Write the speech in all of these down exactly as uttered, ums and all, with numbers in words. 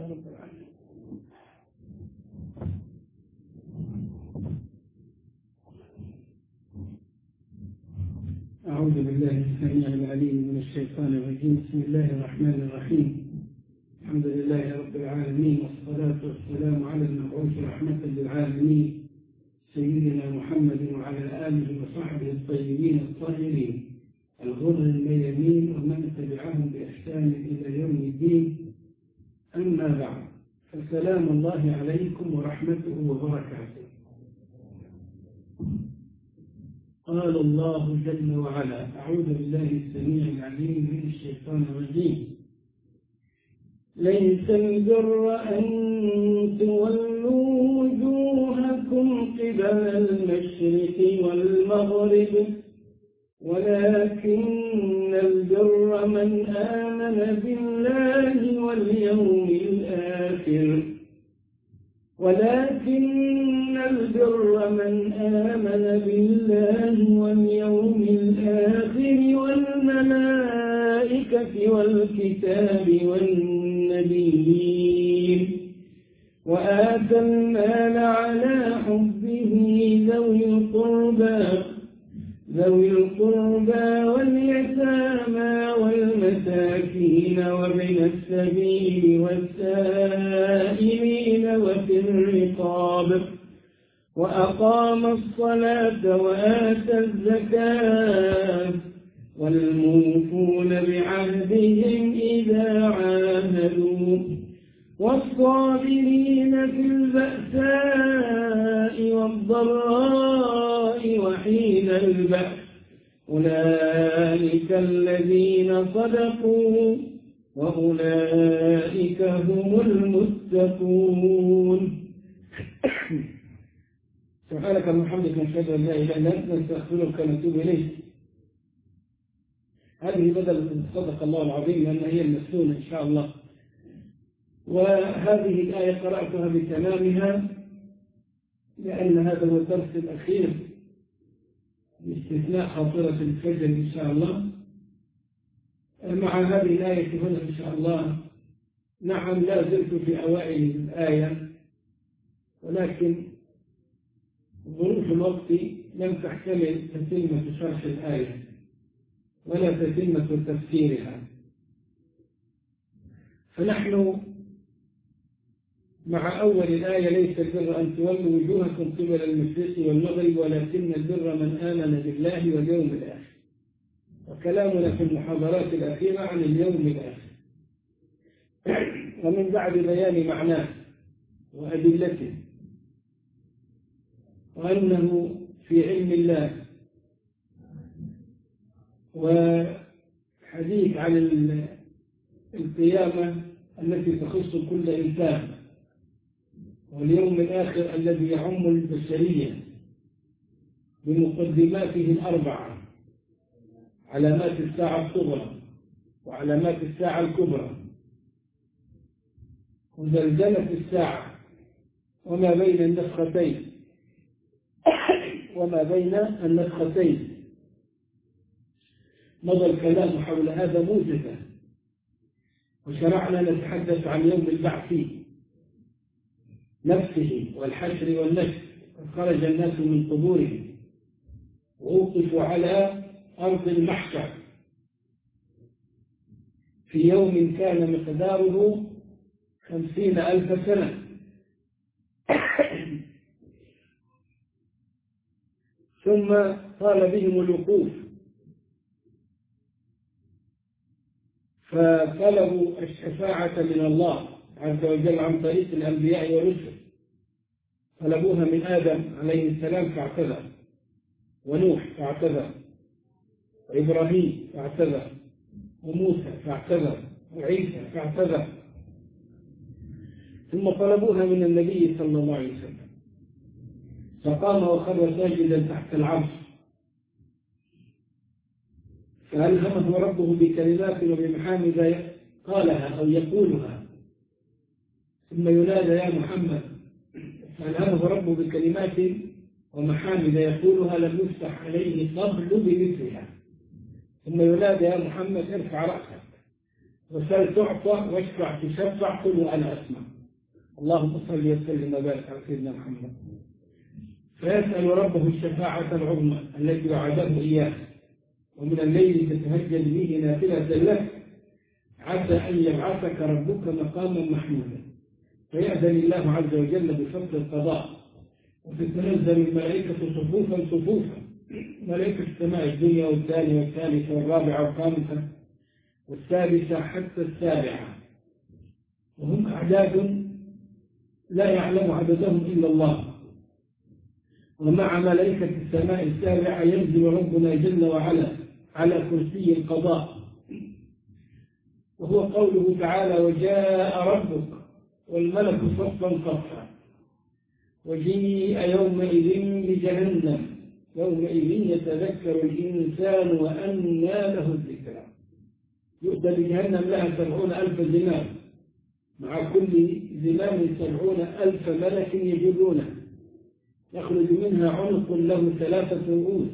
يا رب العالمين. أعوذ بالله السميع العليم من الشيطان الرجيم. بسم الله الرحمن الرحيم. الحمد لله رب العالمين، والصلاة والسلام على المبعوث رحمة للعالمين سيدنا محمد وعلى آله وصحبه الطيبين الطاهرين الغر الميامين ومن تبعهم بإحسان إلى يوم الدين. أما بعد، فسلام الله عليكم ورحمته وبركاته. قال الله جل وعلا: أعوذ بالله السميع العليم من الشيطان الرجيم: ليس البر أن تولوا وجوهكم قبل المشرق والمغرب، ولكن البر من آمن بالله واليوم الآخر ولكن البر من آمن بالله واليوم الآخر والملائكة والكتاب والنبيين، وآتى المال على حبه ذوي القربى ذوي القربى واليتامى والمساكين وابن السبيل والسائلين وفي الرقاب، وأقام الصلاة وآتى الزكاة، والموفون بعهدهم إذا عاهدوا، والصابرين في البأساء والضراء وحين البأس، أولئك الذين صدقوا وأولئك هم المتقون. سبحانك اللهم وبحمدك، نشهد أن لا إله إلا أنت، نستغفرك ونتوب إليك. هذه بدل صدق الله العظيم، لأن هي المسنونة إن شاء الله. وهذه الآية قرأتها بتمامها لأن هذا هو الدرس الأخير باستثناء خاطرة الفجر إن شاء الله. مع هذه الآية هنا إن شاء الله، نعم لا زلت في أوائل الآية، ولكن ظروف الوقت لم تحتمل تتمة شرح الآية ولا تتمة تفسيرها، فنحن مع أول الآية: ليس البر أن تولوا وجوهكم قبل المشرق والمغرب ولكن البر من آمن بالله واليوم الآخر. وكلامنا في المحاضرات الأخيرة عن اليوم الآخر، ومن بعد بيان معناه وأدلته وأنه في علم الله، وحديث عن القيامة التي تخص كل إنسان، واليوم الآخر الذي يعم البشرية بمقدماته الأربعة: علامات الساعة الصغرى وعلامات الساعة الكبرى وزلزلة الساعة وما بين النفختين وما بين النفختين. مضى الكلام حول هذا موجزا، وشرعنا نتحدث عن يوم البعث نفسه والحشر والنشر. خرج الناس من قبورهم ووقفوا على أرض المحشر في يوم كان مقداره خمسين ألف سنة، ثم طال بهم الوقوف فطلبوا الشفاعة من الله عز وجل عن طريق الأنبياء والرسل. طلبوها من آدم عليه السلام فاعتذر، ونوح فاعتذر، وإبراهيم فاعتذر، وموسى فاعتذر، وعيسى فاعتذر، ثم طلبوها من النبي صلى الله عليه وسلم، فقام وخر ساجدا تحت العرش، فألهمه ربه بكلمات وبمحامد قالها أو يقولها، ثم ينادى يا محمد، فألهمه ربه بكلمات ومحامد يقولها لم يفتح عليه قبل بمثلها، ثم ينادى يا محمد ارفع رأسك وسل تعطى واشفع تشفع، قل وأنا أسمع. اللهم صل وسلم وبارك على سيدنا محمد. فيسأل ربه الشفاعة العظمى التي وعده إياه، ومن الليل تتهجد به نافلة لك عسى أن يبعثك ربك مقاما محمودا. فيأذن الله عز وجل بفصل القضاء، وتتنزل الملائكة صفوفا صفوفا، ملائكة السماء الدنيا والثانية والثالثة والرابعة والخامسة والسادسة حتى السابعة، وهم أعداد لا يعلم عددهم إلا الله. ومع ملائكة السماء السابعة ينزل ربنا جل وعلا على كرسي القضاء، وهو قوله تعالى: وجاء ربك والملك صفا صفا وجيء يومئذ بجهنم يومئذ يتذكر الإنسان وأنى له الذكرى. يؤتى بجهنم لها سبعون ألف زمام، مع كل زمام سبعون ألف ملك يجرونه، يخرج منها عنق له ثلاثة رؤوس،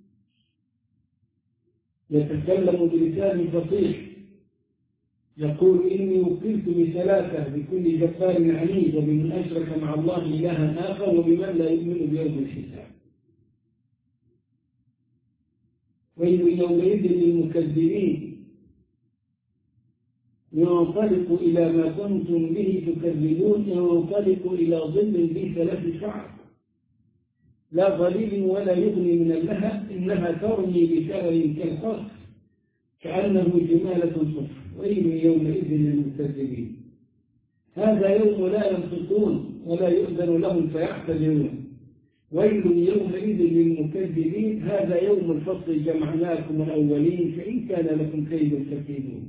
يتكلم بلسان فصيح يقول: إني وكلت بثلاثة، بكل جبار عنيد، وبمن أشرك مع الله إلها آخر، وبمن لا يؤمن بيوم الحساب. ويل يومئذ للمكذبين ينطلق إلى ما كنتم به تكذبون، ينطلق إلى ظل ذي ثلاث شعب لا ظليل ولا يغني من اللهب، إنها ترمي بشرر كالقصر كأنه جمالة صفر. ويل يومئذ للمكذبين. هذا يوم لا ينطقون ولا يؤذن لهم فيعتذرون. ويل يومئذ للمكذبين. هذا يوم الفصل جمعناكم الأولين، فإن كان لكم كيد فكيدون.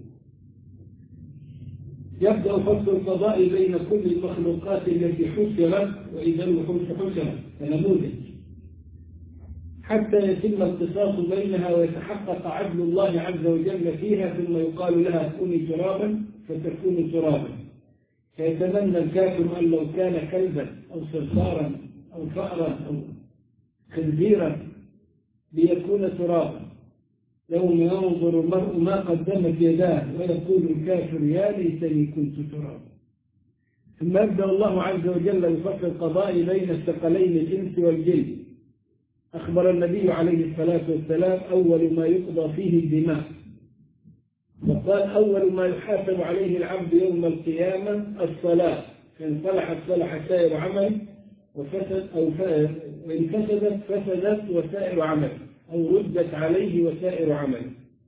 يبدأ فصل القضاء بين كل المخلوقات التي حشرت، وإذا الوحوش حشرت كنموذج، حتى يتم القصاص بينها ويتحقق عدل الله عز وجل فيها، ثم يقال لها كوني ترابا فتكون ترابا. فيتمنى الكافر أن لو كان كلبا أو صرصارا أو فأرا أو خنزيرا ليكون ترابا. يوم ينظر المرء ما قدمت يداه ويقول الكافر يا ليتني كنت ترابا. ثم يبدأ الله عز وجل بفصل القضاء بين الثقلين الإنس والجن. أخبر النبي عليه الصلاة والسلام: أول ما يقضى فيه الدماء، وقال: أول ما يحاسب عليه العبد يوم القيامة الصلاة، فإن صلحت صلح سائر عمل، وفسد أو وإن فسدت فسدت وسائر عمل، أو ردت عليه وسائر عمل.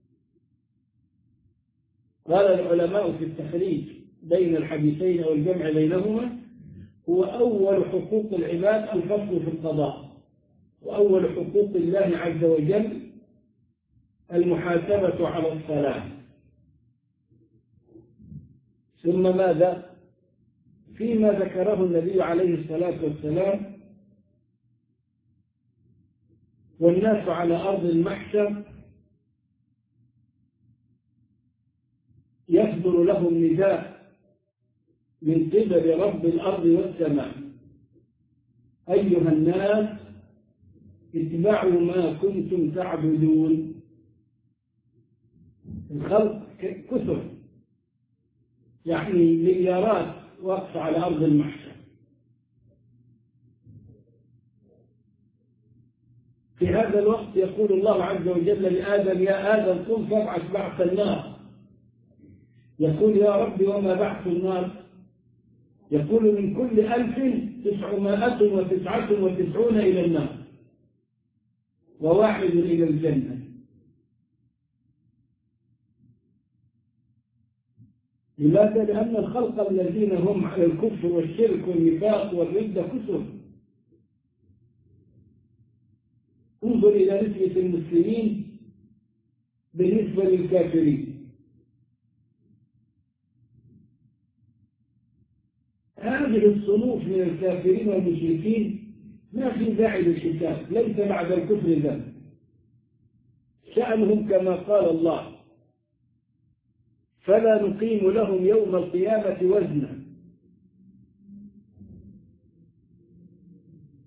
قال العلماء في التخريج بين الحديثين أو الجمع بينهما: هو أول حقوق العباد الفصل في القضاء، وأول حقوق الله عز وجل المحاسبة على الصلاة. ثم ماذا؟ فيما ذكره النبي عليه الصلاة والسلام: والناس على أرض المحشر يصدر لهم نداء من قبل رب الأرض والسماء: أيها الناس اتبعوا ما كنتم تعبدون. الخلق كثر، يعني مليارات واقفة على أرض المحشر. في هذا الوقت يقول الله عز وجل لآدم: يا آدم قم فابعث بعث النار. يقول: يا رب وما بعث النار؟ يقول: من كل ألف تسعمائة وتسعة وتسعون إلى النار وواحد إلى الجنة. لماذا؟ لأن الخلق الذين هم على الكفر والشرك والنفاق والردة كثر. انظر إلى نسبة المسلمين بالنسبة للكافرين. هذه الصنوف من الكافرين والمشركين ما في داعي للحساب، ليس بعد الكفر ذنب. شأنهم كما قال الله: فلا نقيم لهم يوم القيامة وزنا.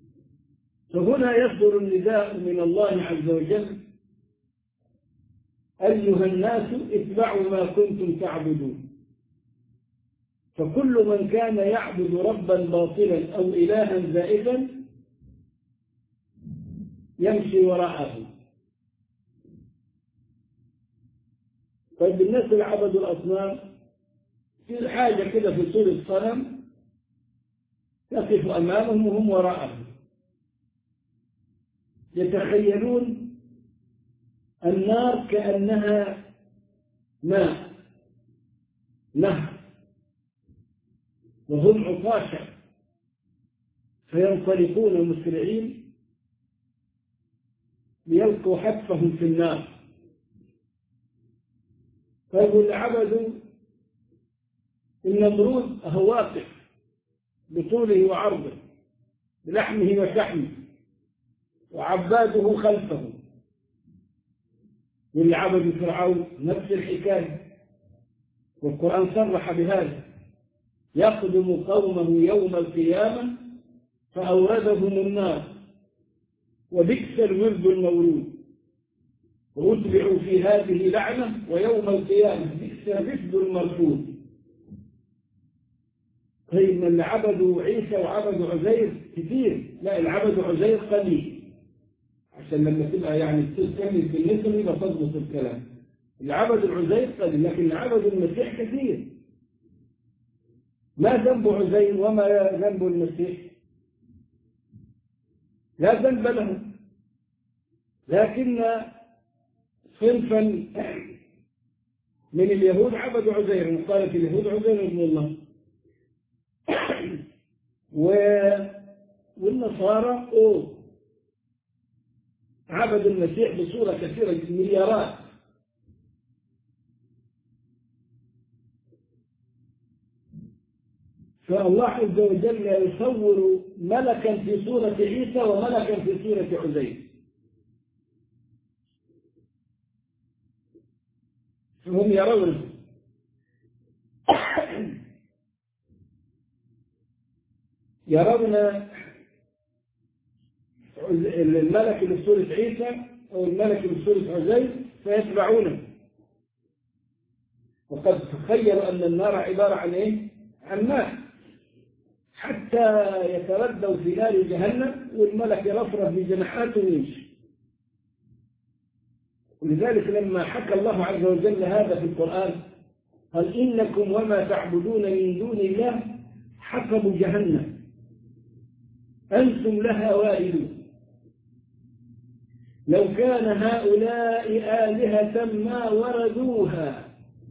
فهنا يصدر النداء من الله عز وجل أيها الناس اتبعوا ما كنتم تعبدون. فكل من كان يعبد ربا باطلا أو إلها زائفا يمشي وراءه. طيب الناس اللي عبدوا الأصنام في حاجة كده في صورة صنم يقف أمامهم وهم وراءه، يتخيلون النار كأنها ماء نهر وهم عطاشا، فينطلقون مسرعين ليلقوا حتفهم في النار. فيقول عبدوا النمرود هو واقف بطوله وعرضه بلحمه وشحمه وعباده خلفه. واللي عبدوا فرعون نفس الحكاية، والقرآن صرح بهذا: يقدم قومه يوم القيامة فأوردهم النار وبئس الورد المورود واتبعوا في هذه لعنة ويوم القيامة بئس الرفد المرفوض. طيب من اللي عبدوا عيسى وعبدوا عزير كثير، لا اللي عبدوا عزير قليل، عشان لما تبقى يعني تكمل في النسل يبقى تضبط الكلام. اللي عبدوا العزير قليل، لكن اللي عبدوا المسيح كثير. ما ذنب عزير وما ذنب المسيح؟ لا ذنب له، لكن صنفا من اليهود عبدوا عزير، قالت اليهود عزير ابن الله، والنصارى أوه عبدوا المسيح بصورة كثيرة مليارات. فالله عز وجل يصور ملكا في صورة عيسى وملكا في صورة عزير، فهم يرون يرون الملك اللي في صورة عيسى أو الملك اللي في صورة عزير فيتبعونه. وقد تخيلوا أن النار عبارة عن إيه؟ عن ماء، حتى يتردوا في نار جهنم والملك يرفرف بجناحاته ويمشي. ولذلك لما حكى الله عز وجل هذا في القرآن قال: إنكم وما تعبدون من دون الله حسب جهنم أنتم لها واردون. لو كان هؤلاء آلهة ما وردوها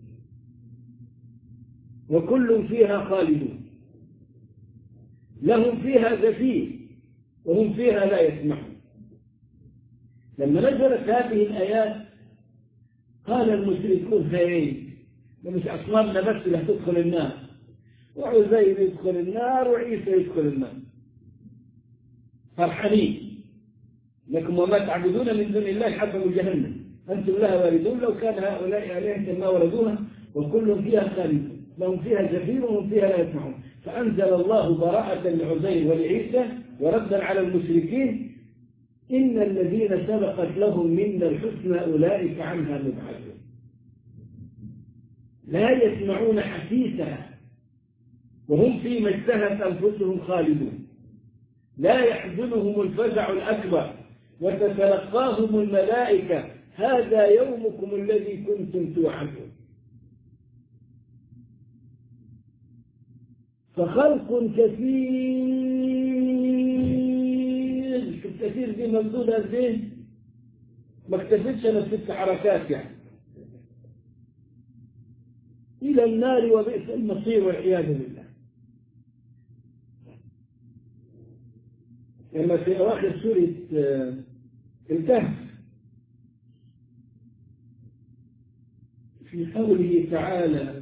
وكل فيها خالدون. لهم فيها زفير وهم فيها لا يسمعون. لما نزلت هذه الآيات قال المشركون: هاي مش أصنامنا بس اللي هتدخل النار، وعزير يدخل النار وعيسى يدخل النار. فرحانين لكم وما تعبدون من دون الله حسب جهنم أنتم لها واردون. لو كان هؤلاء آلهة ما وردوها وكل فيها خالدون لهم فيها زفير وهم فيها لا يسمعون. فأنزل الله براءة لعزير ولعيسى وردا على المشركين: إن الذين سبقت لهم منا الحسنى أولئك عنها مبعدون. لا يسمعون حسيسها وهم فيما اشتهت أنفسهم خالدون. لا يحزنهم الفزع الأكبر وتتلقاهم الملائكة: هذا يومكم الذي كنتم توعدون. فخلق كثير، كثير دي ممدودة ازاي؟ ما اكتفتش انا ست حركات يعني إلى النار وبئس المصير والعياذ بالله. لما في أواخر سورة الكهف في قوله تعالى: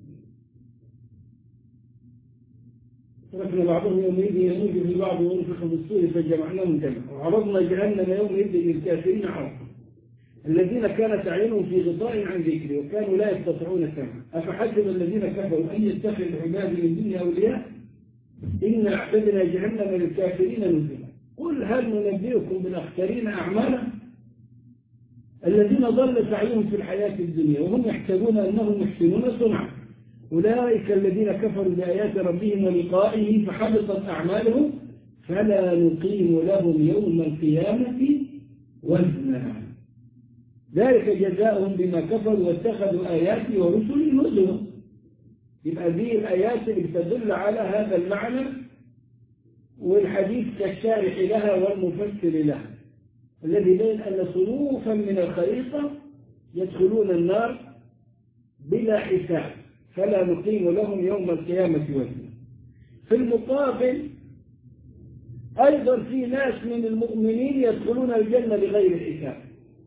تركنا بعضهم يومئذ يموج في بعض ونفخ في الصور فجمعناهم جمعا وعرضنا جهنم يومئذ للكافرين عرضا الذين كانت أعينهم في غطاء عن ذكري وكانوا لا يستطيعون سمعا أفحسب الذين كفروا أن يتخذوا عبادي من دون أولياء إن أعتدنا جهنم للكافرين نزلا قل هل ننبئكم بالأخسرين أعمالا الذين ضل سعيهم في الحياة الدنيا وهم يحسبون أنهم يحسنون صنعا أولئك الذين كفروا بآيات ربهم ولقائه فحبطت أعمالهم فلا نقيم لهم يوم القيامة وزنا ذلك جزاؤهم بما كفروا واتخذوا آياتي ورسلي هزوا. يبقى دي الآيات اللي تدل على هذا المعنى، والحديث كالشارح لها والمفسر لها الذي بين أن صنوفا من الخليقة يدخلون النار بلا حساب فلا نقيم لهم يوم القيامة وزنا. في المقابل أيضا في ناس من المؤمنين يدخلون الجنة بغير حساب.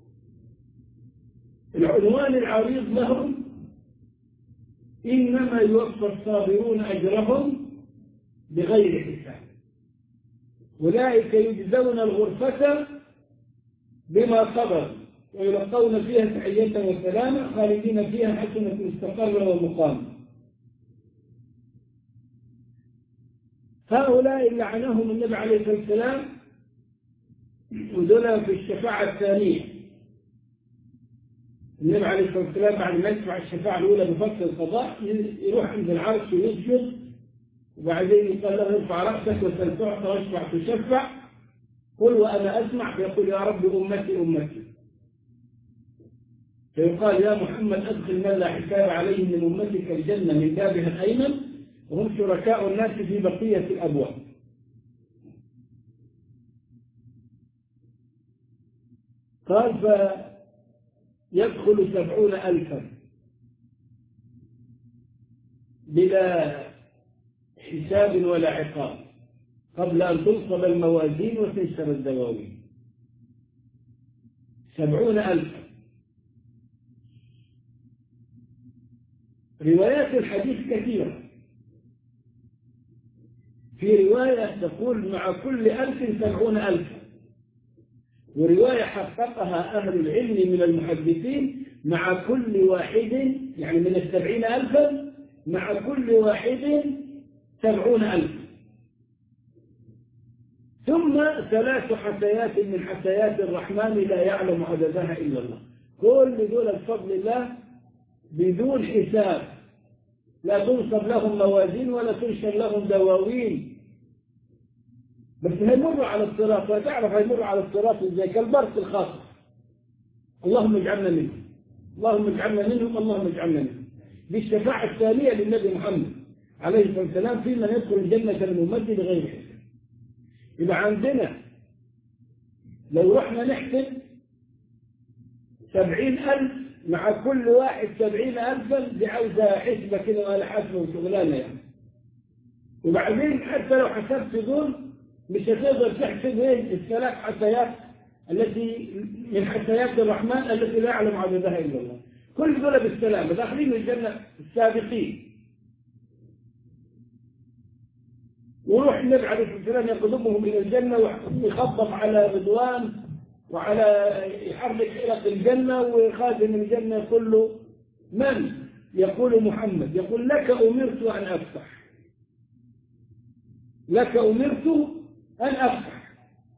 العنوان العريض لهم إنما يوفى الصابرون أجرهم بغير حساب أولئك يجزون الغرفة بما صبروا ويلقون فيها تحية وسلاما خالدين فيها حسنة مستقرة ومقامة. هؤلاء اللي لعنهم النبي عليه الصلاة والسلام ودول في الشفاعة الثانية. النبي عليه الصلاة والسلام بعد ما يدفع الشفاعة الأولى بفصل القضاء يروح عند العرش ويسجد وبعدين يقال له ارفع رأسك وسل تعطى واشفع تشفع قل وأنا أسمع فيقول يا رب أمتي أمتي فيقال يا محمد أدخل من لا حساب عليه من أمتك الجنة من بابها الأيمن وهم شركاء الناس في بقية الأبواب. قال فيدخل سبعون ألفا بلا حساب ولا عقاب قبل أن تنصب الموازين وتنشر الدواوين. سبعون ألفا. روايات الحديث كثيرة. في رواية تقول مع كل ألف سبعون ألفا، ورواية حققها أهل العلم من المحدثين مع كل واحد يعني من السبعين ألفا مع كل واحد سبعون ألفا. ثم ثلاث حسيات من حسيات الرحمن لا يعلم عددها إلا الله. كل دول بفضل الله بدون حساب، لا تنصب لهم موازين ولا تنشر لهم دواوين، بس هيمروا على الصراط. وتعرف هيمروا على الصراط ازاي؟ كالبرق الخاص. اللهم اجعلنا منهم اللهم اجعلنا منهم اللهم اجعلنا منهم. دي الشفاعة الثانية للنبي محمد عليه الصلاة والسلام في من يدخل الجنة من أمته بغير حساب. يبقى عندنا لو رحنا نحسب سبعين ألف مع كل واحد سبعين ألفا دي عاوزة حسبة كده ولا حسبة وشغلانة يعني. وبعدين حتى لو حسبت دول مش هتقدر تحسب ايه الثلاث حسيات التي من حسيات الرحمن التي لا يعلم عددها إلا الله. كل دول بالسلامة داخلين الجنة السابقين. وروح النبي عليه الصلاة والسلام يقدمهم إلى الجنة ويخبط على رضوان وعلى يحرك حلق الجنة وخازن الجنة يقول له من؟ يقول محمد. يقول لك أمرت أن أفتح لك أمرت أن أفتح.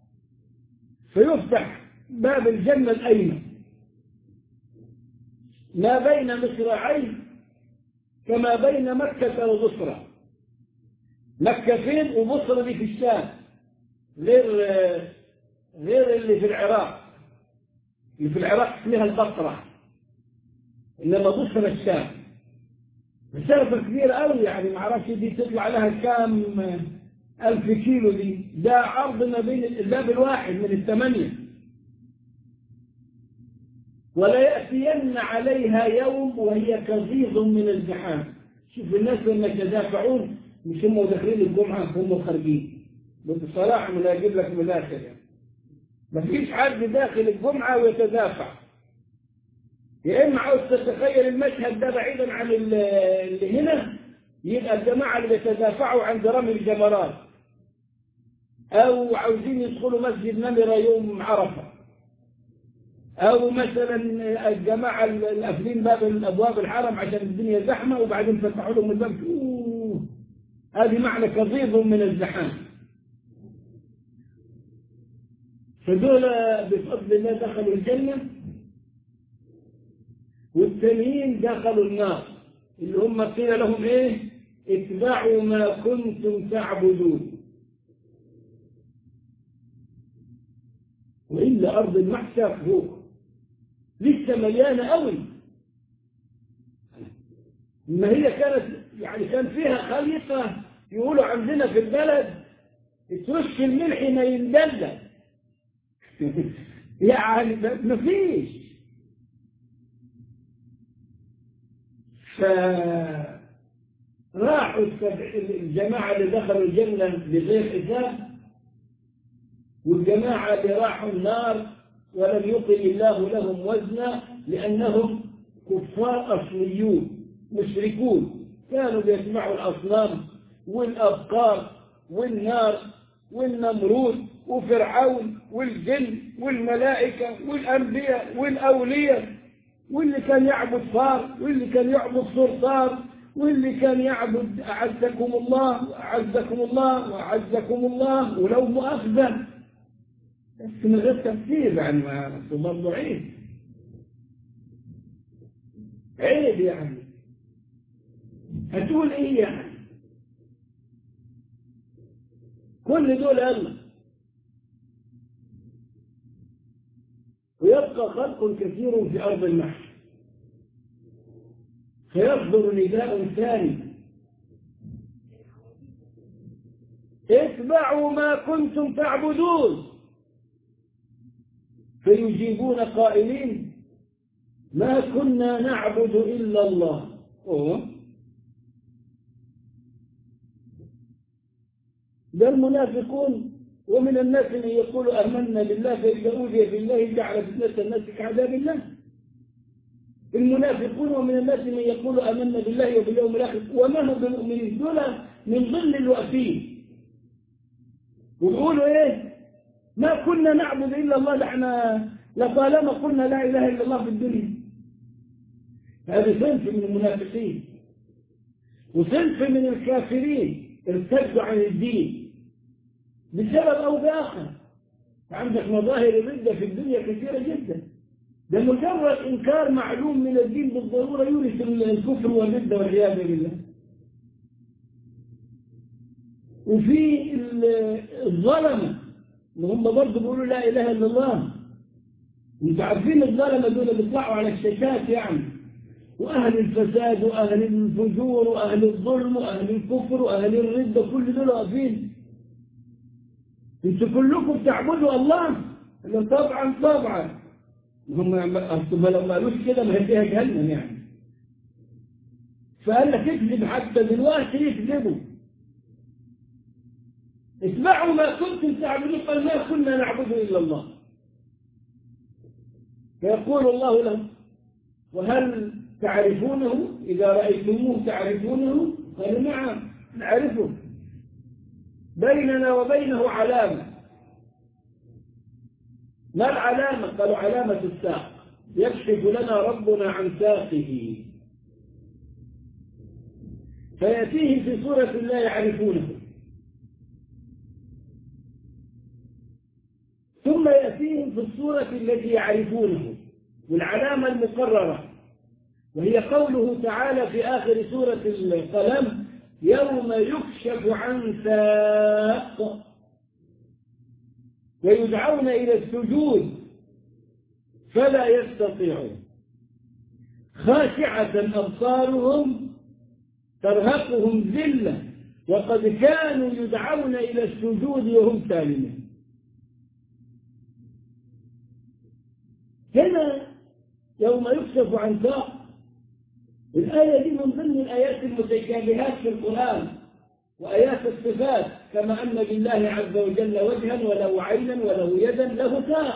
فيفتح باب الجنة الأيمن ما بين مصراعين كما بين مكة وبصرة. مكة فين وبصرة دي في الشام، غير غير اللي في العراق. اللي في العراق اسمها البصرة، إنما بصرة الشام. مسافة كبيرة قوي يعني ما اعرفش دي تطلع لها كام ألف كيلو. دي ده عرض ما بين الباب الواحد من الثمانية. ولا يأتين عليها يوم وهي كظيظ من الزحام. شوف الناس لما يتدافعون مش هم داخلين الجمعة هم خارجين. بصراحة من أجيب لك من الآخر يعني ما فيش حد داخل الجمعة ويتدافع. يا إما عاوز تتخيل المشهد ده بعيدا عن اللي هنا يبقى الجماعة اللي بيتدافعوا عند رمي الجمرات أو عاوزين يدخلوا مسجد نمرة يوم عرفة أو مثلا الجماعة اللي قافلين باب الأبواب الحرم عشان الدنيا زحمة وبعدين فتحوا لهم الباب. هذه معنى كظيظ من الزحام. فدول بفضل الله دخلوا الجنة والتانيين دخلوا النار اللي هم قيل لهم إيه؟ اتبعوا ما كنتم تعبدون. وإلا أرض المحشر فوق لسه مليانة قوي. ما هي كانت يعني كان فيها خليقة يقولوا عندنا في البلد ترش الملح ما يندلل يعني ما فيش. فراحوا الجماعة اللي دخلوا الجنة بغير حساب، والجماعة اللي راحوا النار ولم يقل الله لهم وزنا لأنهم كفار أصليون مشركون، كانوا بيجمعوا الأصنام والأبقار والنار والنمرود وفرعون والجن والملائكة والأنبياء والأولياء، واللي كان يعبد فار واللي كان يعبد صرصار واللي كان يعبد أعزكم الله أعزكم الله وأعزكم الله ولو مؤاخذة، بس من غير تفسير يعني ما برضه عيب عيب يعني هتقول ايه يعني؟ كل دول الله. ويبقى خلق كثير في أرض المحشر فيصدر نداء ثاني اتبعوا ما كنتم تعبدون، فيجيبون قائلين ما كنا نعبد إلا الله. أوه. ده المنافقون. ومن الناس من يقول آمنا بالله فإذا أوذي في الله جعل فتنة الناس كعذاب الله. المنافقون. ومن الناس من يقول آمنا بالله وباليوم الآخر وما هم بالمؤمنين، دول من ظل الوقفين ويقولوا إيه ما كنا نعبد إلا الله، نحن لطالما قلنا لا إله إلا الله في الدنيا. هذا صنف من المنافقين. وصنف من الكافرين ارتدوا عن الدين بسبب أو بآخر. عندك مظاهر الردة في الدنيا كثيرة جدا، ده مجرد إنكار معلوم من الدين بالضرورة يورث الكفر والردة والعياذ بالله. وفي الظلمة اللي هم برضه بيقولوا لا إله إلا الله. انتوا عارفين الظلمة دول بيطلعوا على الشاشات يعني، وأهل الفساد وأهل الفجور وأهل الظلم وأهل الكفر وأهل الردة كل دول واقفين. انتوا كلكم تعبدوا الله؟ طبعا طبعا. هم لو ما قالوش كده ما هي فيها جهنم يعني. فقال لك اكذب حتى دلوقتي يكذبوا. اتبعوا ما كنتم تعبدون، قال ما كنا نعبد إلا الله. فيقول الله لهم وهل تعرفونه؟ إذا رأيتموه تعرفونه؟ قالوا نعم نعرفه، بيننا وبينه علامة. ما العلامة؟ قالوا علامة الساق، يكشف لنا ربنا عن ساقه فيأتيه في صورة لا يعرفونه، ثم يأتيهم في الصورة التي يعرفونه والعلامة المقررة، وهي قوله تعالى في آخر سورة القلم يوم يكشف عن ساق ويدعون إلى السجود فلا يستطيعون خاشعة أبصارهم ترهقهم ذلة وقد كانوا يدعون إلى السجود وهم سالمون. هنا يوم يكشف عن ساق، الآية دي من ضمن الآيات المتشابهات في القرآن وآيات الصفات، كما أن لله عز وجل وجها وله عينا وله يدا له ساق.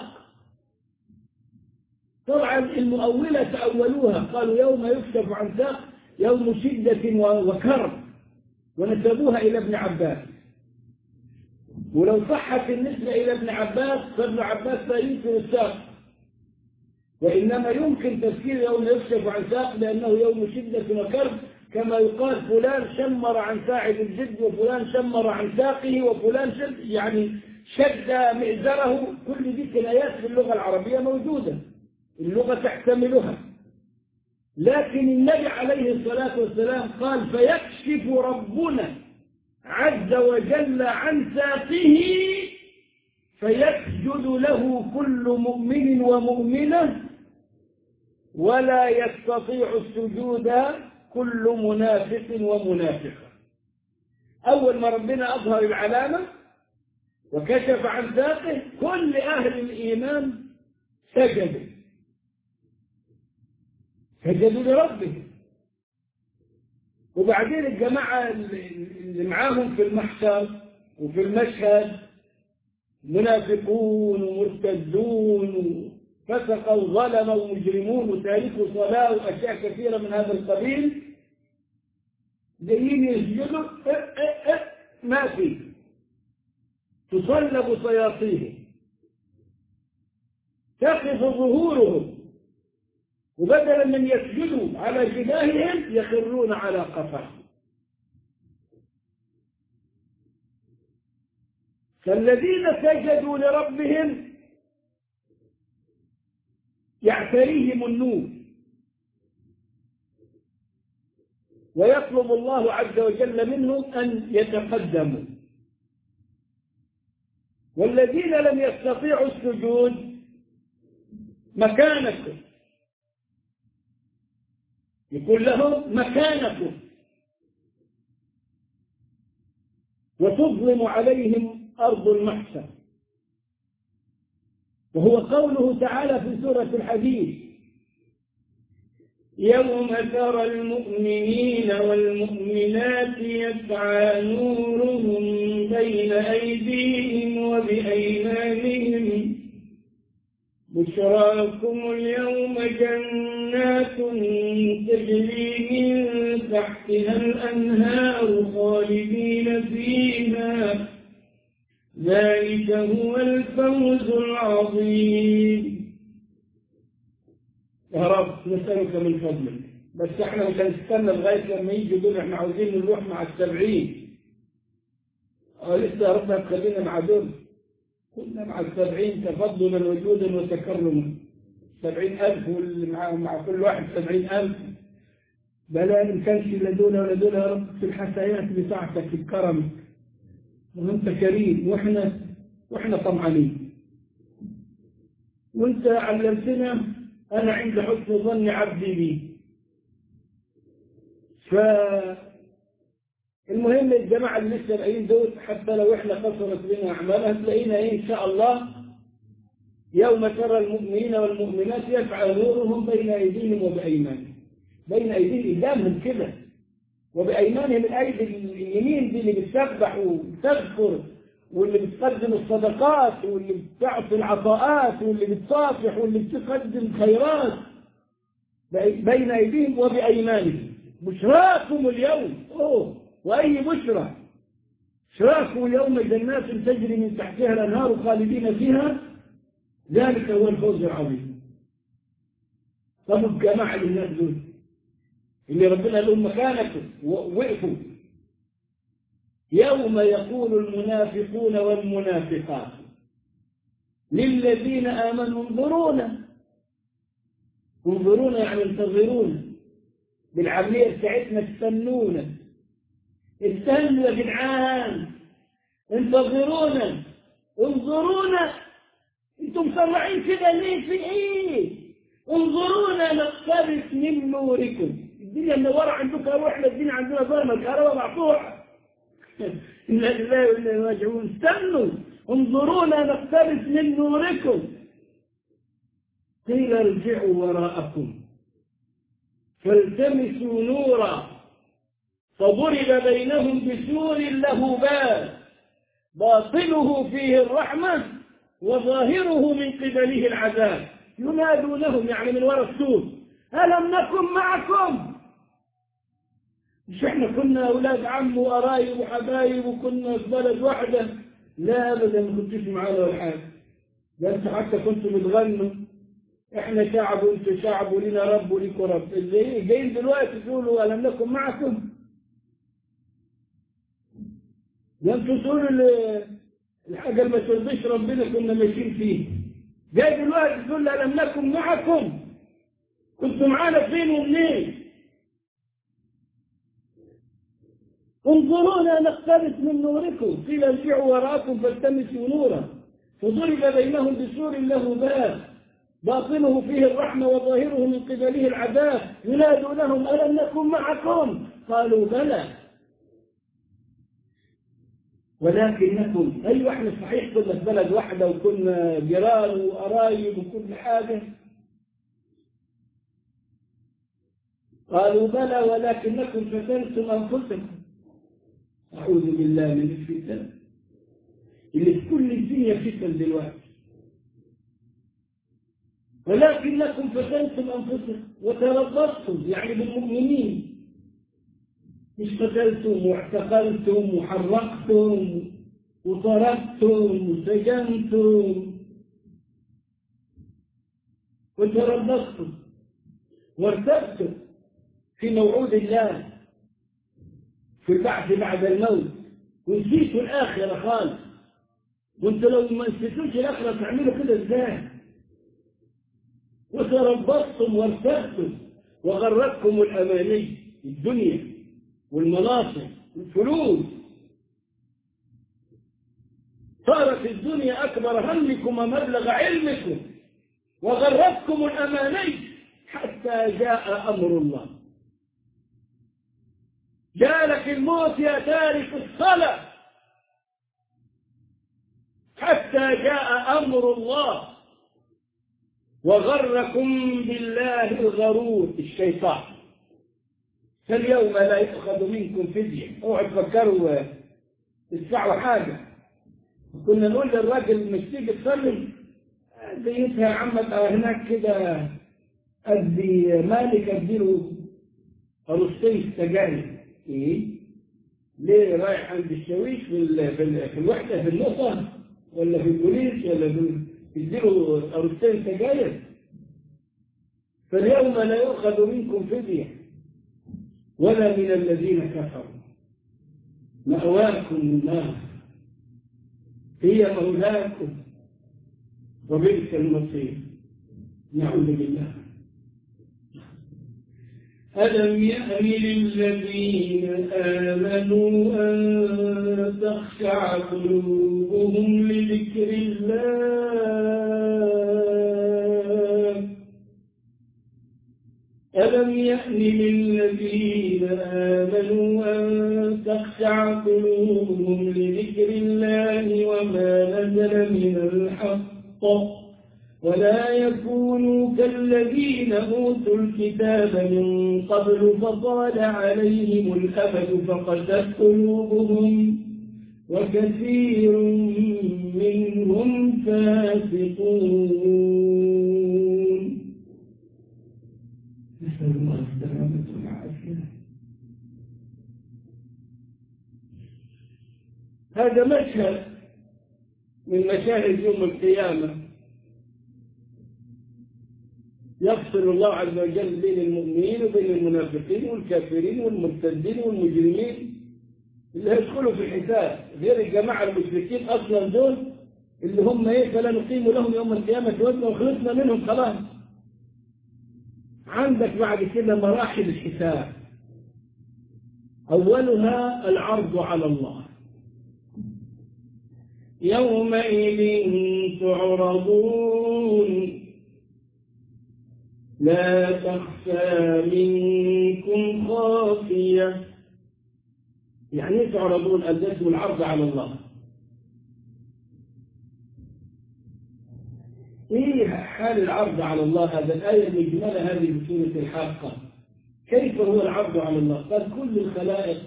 طبعا المؤولة تأولوها قالوا يوم يكشف عن ساق يوم شدة وكرب ونسبوها إلى ابن عباس، ولو صحت النسبة إلى ابن عباس فابن عباس لا ينكر الساق، وإنما يمكن تفسير يوم يكشف عن ساق لأنه يوم شدة وكرب، كما يقال فلان شمر عن ساعد الجد وفلان شمر عن ساقه وفلان شد يعني شد مئزره. كل دي كنايات في اللغة العربية موجودة، اللغة تحتملها. لكن النبي عليه الصلاة والسلام قال فيكشف ربنا عز وجل عن ساقه فيسجد له كل مؤمن ومؤمنة ولا يستطيع السجود كل منافق ومنافقة. أول ما ربنا أظهر العلامة وكشف عن ساقه كل أهل الإيمان سجدوا سجدوا لربهم. وبعدين الجماعة اللي معاهم في المحشر وفي المشهد منافقون ومرتدون وفسقوا وظلموا ومجرمون وتاركوا صلاة وأشياء كثيرة من هذا القبيل جايين يسجدوا اه اه اه ما في تصلب صياصيهم تقف ظهورهم وبدلا من يسجدوا على جباههم يخرون على قفاهم. فالذين سجدوا لربهم يعتريهم النور ويطلب الله عز وجل منهم أن يتقدموا، والذين لم يستطيعوا السجود مكانكم يقول لهم مكانكم وتظلم عليهم أرض المحشر. وهو قوله تعالى في سورة الحديد يوم ترى المؤمنين والمؤمنات يسعى نورهم بين أيديهم وبأيمانهم بشراكم اليوم جنات تجري من تحتها الأنهار خالدين فيها ذلك هو الفوز العظيم. يا رب نسألك من فضلك، بس احنا مش هنستنى لغاية لما يجي يقول احنا عاوزين نروح مع السبعين. اه لسه يا رب هتخلينا مع دول، كنا مع السبعين تفضلا وجودا وتكرما. سبعين ألف واللي معاهم مع كل واحد سبعين ألف بلا ما كانش لا دول ولا دول يا رب في الحسايات بتاعتك في الكرم وانت كريم واحنا واحنا طمعانين. وانت علمتنا انا عند حسن ظن عبدي بي. فالمهم الجماعه اللي لسه باقيين دول حتى لو احنا قصرت بنا اعمالها تلاقينا ايه ان شاء الله يوم ترى المؤمنين والمؤمنات يسعى نورهم بين ايديهم وبايمانهم. بين ايديهم قدامهم كده وبايمانهم الايدي اليمين دي اللي بتسبح وتذكر واللي بتقدم الصدقات واللي بتعطي العطاءات واللي بتصافح واللي بتقدم خيرات بين ايديهم وبايمانهم. بشراكم اليوم اوه واي بشرى بشراكم اليوم جنات تجري من تحتها الانهار خالدين فيها ذلك هو الفوز العظيم. طب الجماعه الناس دول اللي ربنا لهم مكانكم ووقفوا يوم يقول المنافقون والمنافقات للذين آمنوا انظرونا. انظرونا يعني انتظرونا، بالعملية بتاعتنا استنونا. استنوا يا جدعان، انتظرونا، انظرونا. انتم مسرعين كده ليه؟ في ايه؟ انظرونا نقتبس من نوركم. الدنيا منوره عندكم واحنا الدنيا عندنا ظلمه، الكهرباء مقطوعه. إنا لله وإنا إليه راجعون. استنوا انظرونا نقتبس من نوركم. قيل ارجعوا وراءكم فالتمسوا نورا فضرب بينهم بسور له باب باطنه فيه الرحمة وظاهره من قبله العذاب. ينادونهم يعني من وراء السور ألم نكن معكم؟ مش احنا كنا أولاد عم وقرايب وحبايب وكنا في بلد واحدة؟ لا أبدا ما كنتوش معانا ولا حاجة. ده انتوا حتى كنتوا بتغنوا احنا شعب وانتوا شعب ولينا رب وليكوا رب. ازاي جايين دلوقتي تقولوا ألم نكن معكم؟ ده انتوا تقولوا الحاجة اللي ما ترضيش ربنا كنا ماشيين فيه. جاي دلوقتي تقول ألم نكن معكم؟ كنتوا معانا فين ومنين؟ انظرونا نقتبس من نوركم، قيل ارجعوا وراءكم فالتمسوا نورا فضرب بينهم بسور له باب باطنه فيه الرحمة وظاهره من قبله العذاب ينادونهم ألم نكن معكم؟ قالوا بلى ولكنكم أيوة احنا صحيح كنا في بلد واحدة وكنا جيران وقرايب وكل حاجة. قالوا بلى ولكنكم فتنتم أنفسكم. أعوذ بالله من الفتن اللي في كل الدنيا فتن دلوقتي. ولكنكم فتنتم أنفسكم وتربصتم يعني بالمؤمنين، مش قتلتم واعتقلتم وحرقتم وطردتم وسجنتم وتربصتم وارتبتم في موعود الله في البعث بعد الموت ونسيتوا الآخرة خالص. وانتوا لو ما نسيتوش الآخرة تعملوا كده ازاي؟ وتربصتم وارتبتم وغرتكم الأماني الدنيا والمناصب والفلوس، صارت الدنيا أكبر همكم ومبلغ علمكم وغرتكم الأماني حتى جاء أمر الله. جاء الموت يا تارك الصلاة حتى جاء أمر الله وغركم بالله الغرور الشيطان. فاليوم لا يؤخذ منكم فدية. اوعوا تفكروا تدفعوا حاجة. كنا نقول للراجل مش تيجي تصلي بيتها يا عم ابقى هناك كده ادي مالك اديله رصين سجاير. ايه ليه رايح عند الشاويش في ال... في, ال... في الوحده في النقطه ولا في البوليس ولا في اديله رصين سجاير؟ فاليوم لا يؤخذ منكم فديه ولا من الذين كفروا مأواكم النار هي مولاكم وبئس المصير. نعوذ بالله. ألم يأن للذين آمنوا أن تخشع قلوبهم لذكر الله ألم يأن للذين آمنوا أن تخشع قلوبهم لذكر الله وما نزل من الحق ولا يكونوا كالذين أوتوا الكتاب من قبل فطال عليهم الأمد فقست قلوبهم وكثير منهم فاسقون. نسأل الله السلامة والعافية. هذا مشهد من مشاهد يوم القيامة يفصل الله عز وجل بين المؤمنين وبين المنافقين والكافرين والمرتدين والمجرمين اللي هيدخلوا في الحساب، غير الجماعة المشركين أصلا دول اللي هم إيه فلا نقيم لهم يوم القيامة وزنا وخلصنا منهم خلاص. عندك بعد كده مراحل الحساب، أولها العرض على الله. يومئذ تعرضون لا تخفى منكم خافية. يعني ايه تعرضون؟ أدتم العرض على الله. ايه حال العرض على الله؟ هذا الآية المجملة هذه بسورة الحاقة. كيف هو العرض على الله؟ قال كل الخلائق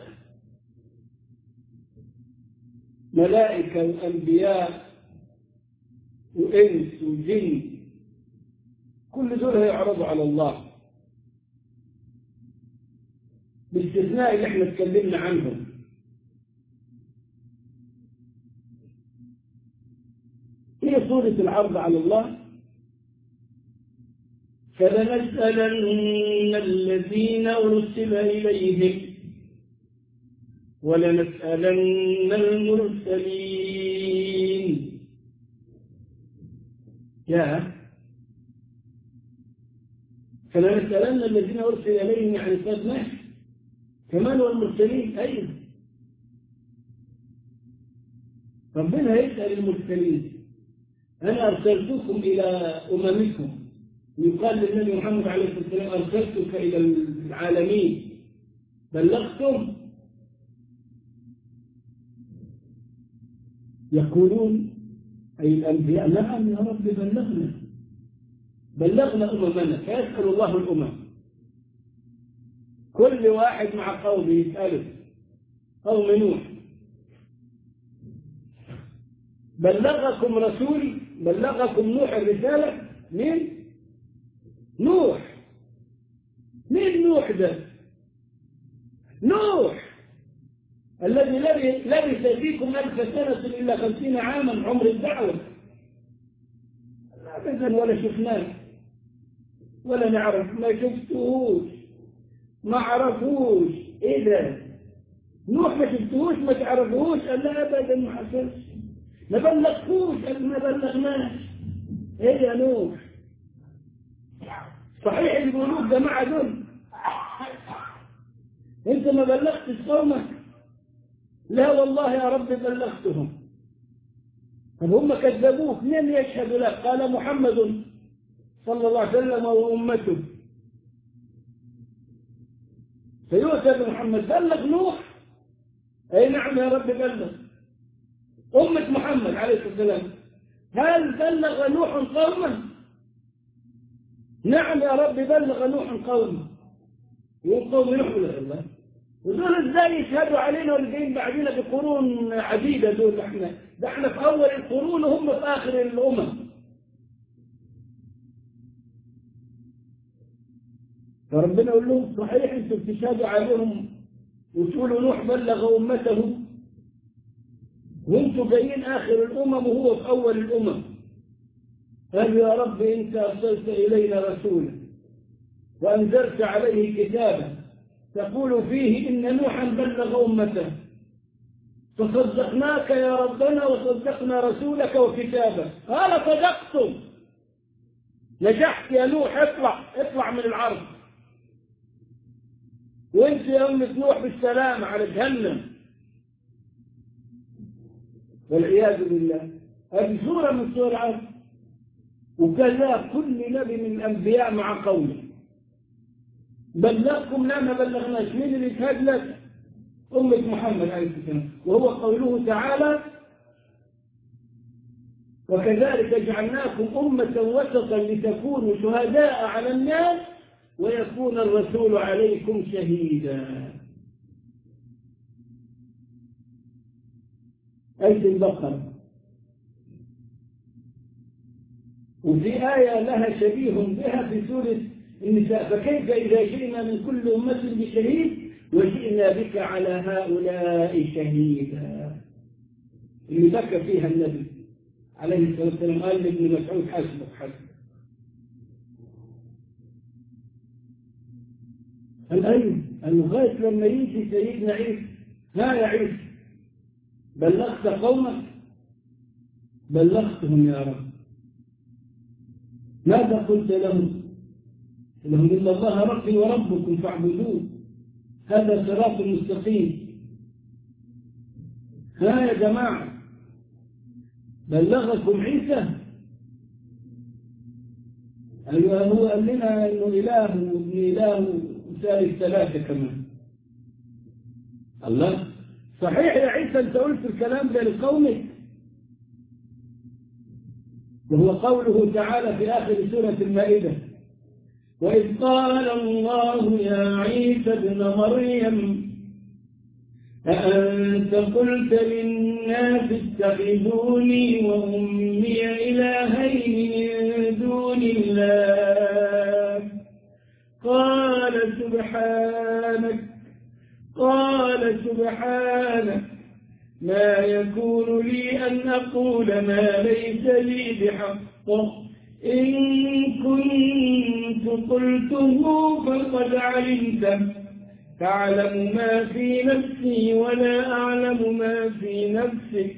ملائكة وأنبياء وإنس وجن كل دول هيعرضوا على الله باستثناء اللي احنا اتكلمنا عنهم. هي صورة العرض على الله. فلنسألن الذين أرسل إليهم ولنسألن المرسلين. يا فلنسألن الذين أرسل إليهم يعني قد ماشي كمان والمرسلين أيضا. ربنا يسأل المرسلين أنا أرسلتكم إلى أممكم، يقال للنبي محمد عليه الصلاة والسلام أرسلتك إلى العالمين بلغتم؟ يقولون أي الأنبياء نعم يا رب بلغنا بلغنا أممنا. فيسأل الله الأمم كل واحد مع قومه يسأله. قوم نوح بلغكم رسولي بلغكم نوح الرسالة؟ مين؟ نوح. مين نوح ده؟ نوح الذي لبث فيكم ألف سنة إلا خمسين عاما عمر الدعوة. أبدا ولا شفناه ولا نعرف، ما شفتوهوش ما عرفوش. إيه ده؟ نوح ما شفتوهوش ما تعرفوهوش؟ قال لا أبدا ما حصلش. ما بلغتوش؟ قال ما بلغناش. إيه يا نوح؟ صحيح اللي بيقولوه الجماعة دول أنت ما بلغتش قومك؟ لا والله يا رب بلغتهم. طب هم كذبوك، من يشهد لك؟ قال محمد صلى الله عليه وسلم وأمته. فيؤتى بمحمد بلغ نوح؟ أي نعم يا رب بلغ. أمة محمد عليه الصلاة والسلام هل بلغ نوح قوما؟ نعم يا رب بلغ نوح قوما. يقول قوم نوح ولا الله؟ ودول ازاي يشهدوا علينا واللي جايين بعدين بقرون عديدة؟ دول احنا ده احنا في أول القرون وهم في آخر الأمم. فربنا يقول لهم صحيح انتم بتشهدوا عليهم وتقولوا نوح بلغ أمته وانتم جايين آخر الأمم وهو في أول الأمم. قال يا رب انت أرسلت إلينا رسولا وأنزلت عليه كتابا تقول فيه إن نوحا بلغ أمته فصدقناك يا ربنا وصدقنا رسولك وكتابك. قال صدقتم، نجحت يا نوح، اطلع اطلع من العرض وانت يا أمة نوح بالسلام على جهنم والعياذ بالله. هذه سورة من سور العرض. وكذا كل نبي من الأنبياء مع قومه بلغكم لا ما بلغناش. مين اللي يشهد لك؟ أمة محمد عليه الصلاة والسلام. وهو قوله تعالى وكذلك جعلناكم أمة وسطا لتكونوا شهداء على الناس ويكون الرسول عليكم شهيدا. آية البقرة. وفي آية لها شبيه بها في سورة النساء فكيف إذا جئنا من كل أمة بشهيد وجئنا بك على هؤلاء شهيدا. اللي بكى فيها النبي عليه الصلاة والسلام قال لابن مسعود حسبك حسبك. قال أيوه لغاية لما يجي سيدنا عيسى ها يا عيسى بلغت قومك؟ بلغتهم يا رب. ماذا قلت لهم؟ لهم إن الله ربي وربكم فاعبدوه هذا صراط مستقيم. ها يا جماعة بلغكم عيسى؟ أيوة هو قال لنا إنه إله وابن إله وثالث ثلاثة كمان. الله صحيح يا عيسى أنت قلت الكلام ده لقومك. وهو قوله تعالى في آخر سورة المائدة وإذ قال الله يا عيسى ابن مريم أأنت قلت للناس اتخذوني وأمي إلهين من دون الله قال سبحانك قال سبحانك ما يكون لي أن أقول ما ليس لي بحق إن كنت قلته فقد علمته تعلم ما في نفسي ولا أعلم ما في نفسك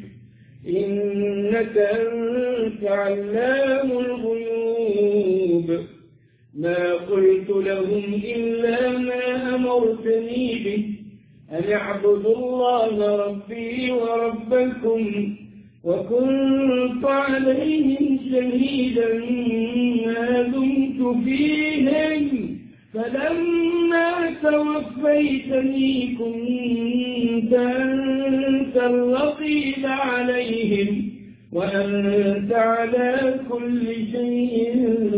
إنك أنت علام الغيوب ما قلت لهم إلا ما أمرتني به أن اعبدوا الله ربي وربكم وكنت عليهم شهيدا ما دمت فيهم فلما توفيتني كنت أنت الرقيب عليهم وأنت على كل شيء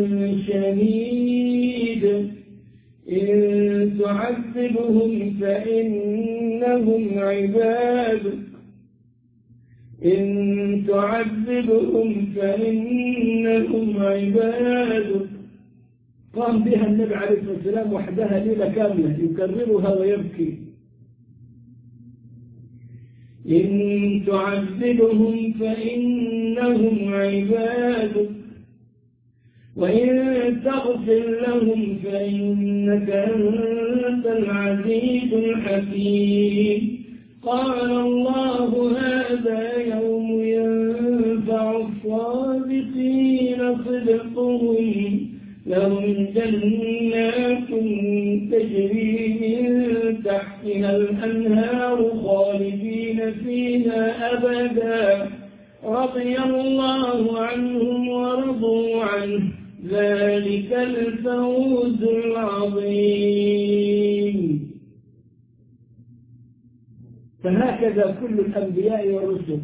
شهيد إن تعذبهم فإنهم عبادك إن تعذبهم فإنهم عبادك. قام بها النبي عليه الصلاة والسلام وحدها ليلة كاملة يكررها ويبكي. إن تعذبهم فإنهم عبادك وإن تغفر لهم فإنك أنت العزيز الحكيم. قال الله هذا يوم ينفع الصادقين صدقهم لهم جنات تجري من تحتها الأنهار خالدين فيها أبدا رضي الله عنهم ورضوا عنه ذلك الفوز العظيم. فهكذا كل الأنبياء والرسل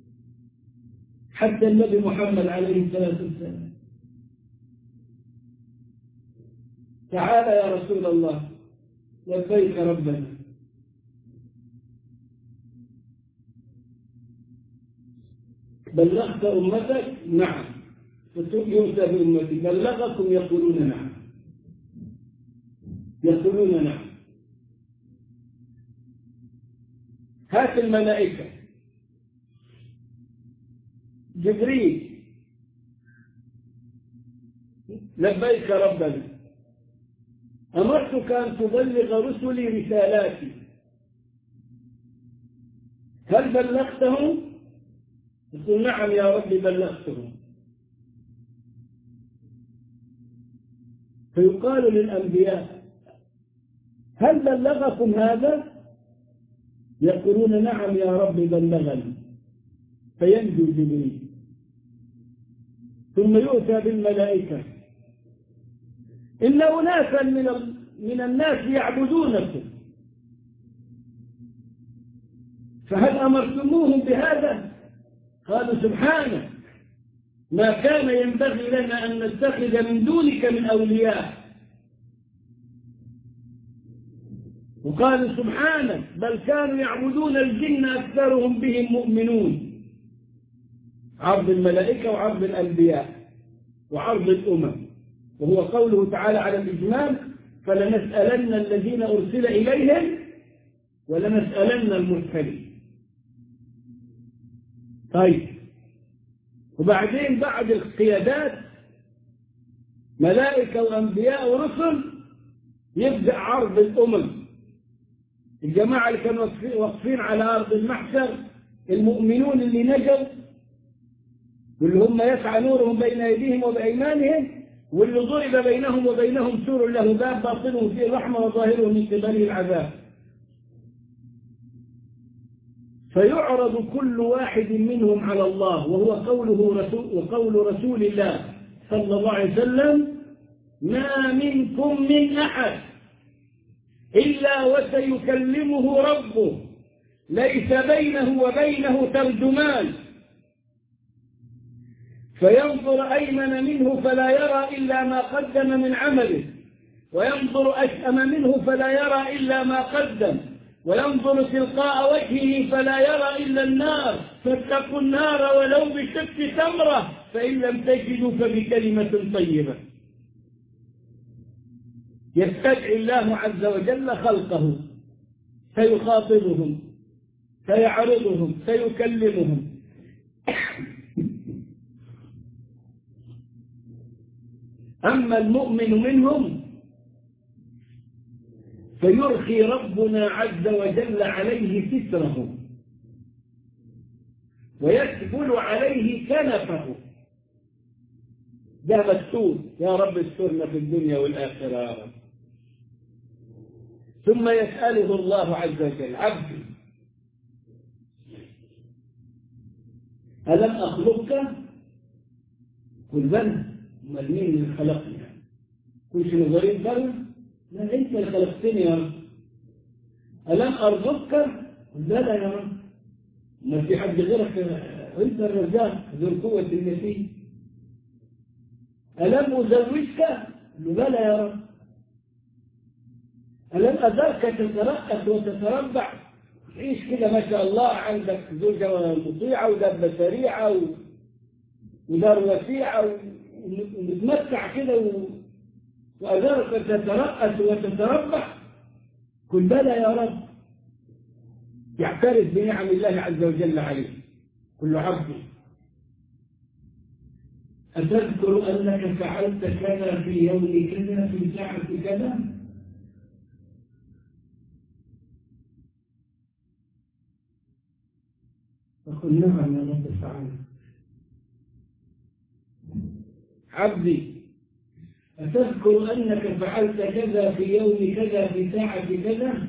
حتى النبي محمد عليه الصلاة والسلام. تعالى يا رسول الله لبيك ربنا بلغت أمتك؟ نعم. يؤتى بأمتي بلغكم؟ يقولون نعم يقولون نعم. هات الملائكة جبريل لبيك ربنا أمرتك أن تبلغ رسلي رسالاتي هل بلغتهم؟ يقول نعم يا رب بلغتهم. فيقال للأنبياء هل بلغكم هذا؟ يقولون نعم يا رب بلغني. فينجو جبريل ثم يؤتى بالملائكة إن أناسا من من الناس يعبدونكم فهل أمرتموهم بهذا؟ قالوا سبحانك ما كان ينبغي لنا أن نتخذ من دونك من أولياء. وقالوا سبحانك بل كانوا يعبدون الجن أكثرهم بهم مؤمنون. عرض الملائكة وعرض الأنبياء وعرض الأمم، وهو قوله تعالى على الإجمال فلنسألن الذين أرسل إليهم ولنسألن المرسلين. طيب وبعدين بعد القيادات ملائكة وأنبياء ورسل يبدأ عرض الأمم. الجماعة اللي كانوا واقفين على أرض المحشر المؤمنون اللي نجوا واللي هم يسعى نورهم بين أيديهم وبأيمانهم واللي ضرب بينهم وبينهم سور له باب باطنه فيه الرحمة وظاهره من قبله العذاب. فيعرض كل واحد منهم على الله وهو قوله رسول وقول رسول الله صلى الله عليه وسلم ما منكم من أحد إلا وسيكلمه ربه ليس بينه وبينه ترجمان فينظر أيمن منه فلا يرى إلا ما قدم من عمله وينظر أشأم منه فلا يرى إلا ما قدم وينظر تلقاء وجهه فلا يرى إلا النار فاتقوا النار ولو بشق تمرة فإن لم تجدوا فبكلمة طيبة. يستدعي الله عز وجل خلقه فيخاطبهم فيعرضهم فيكلمهم. أما المؤمن منهم فيرخي ربنا عز وجل عليه ستره ويسبل عليه كنفه ده مكتوب، يا رب استرنا في الدنيا والآخرة يا رب. ثم يسأله الله عز وجل: عبدي ألم أخلقك؟ قل بلى، أمال مين اللي خلقني؟ كنت نظرين بلى؟ لا، أنت اللي خلقتني يا رب. ألم أرزقك؟ قل بلى يا رب، ما في حد غيرك، أنت الرزاق ذو القوة المتين. ألم أزوجك؟ قل بلى يا رب. ألم أذرك تترقص وتتربع، عيش كده ما شاء الله، عندك زوجة مطيعة ودابة سريعة ودار وسيعة ومتمتع كده، وأذرك تترقص وتتربع؟ قل بلى يا رب. يعترف بنعم الله عز وجل عليه. كل عبد أتذكر أنك فعلت كذا في يوم كذا في ساعة كذا؟ فقل نعم يا رب تعالى. عبدي أتذكر أنك فعلت كذا في يوم كذا في ساعة كذا؟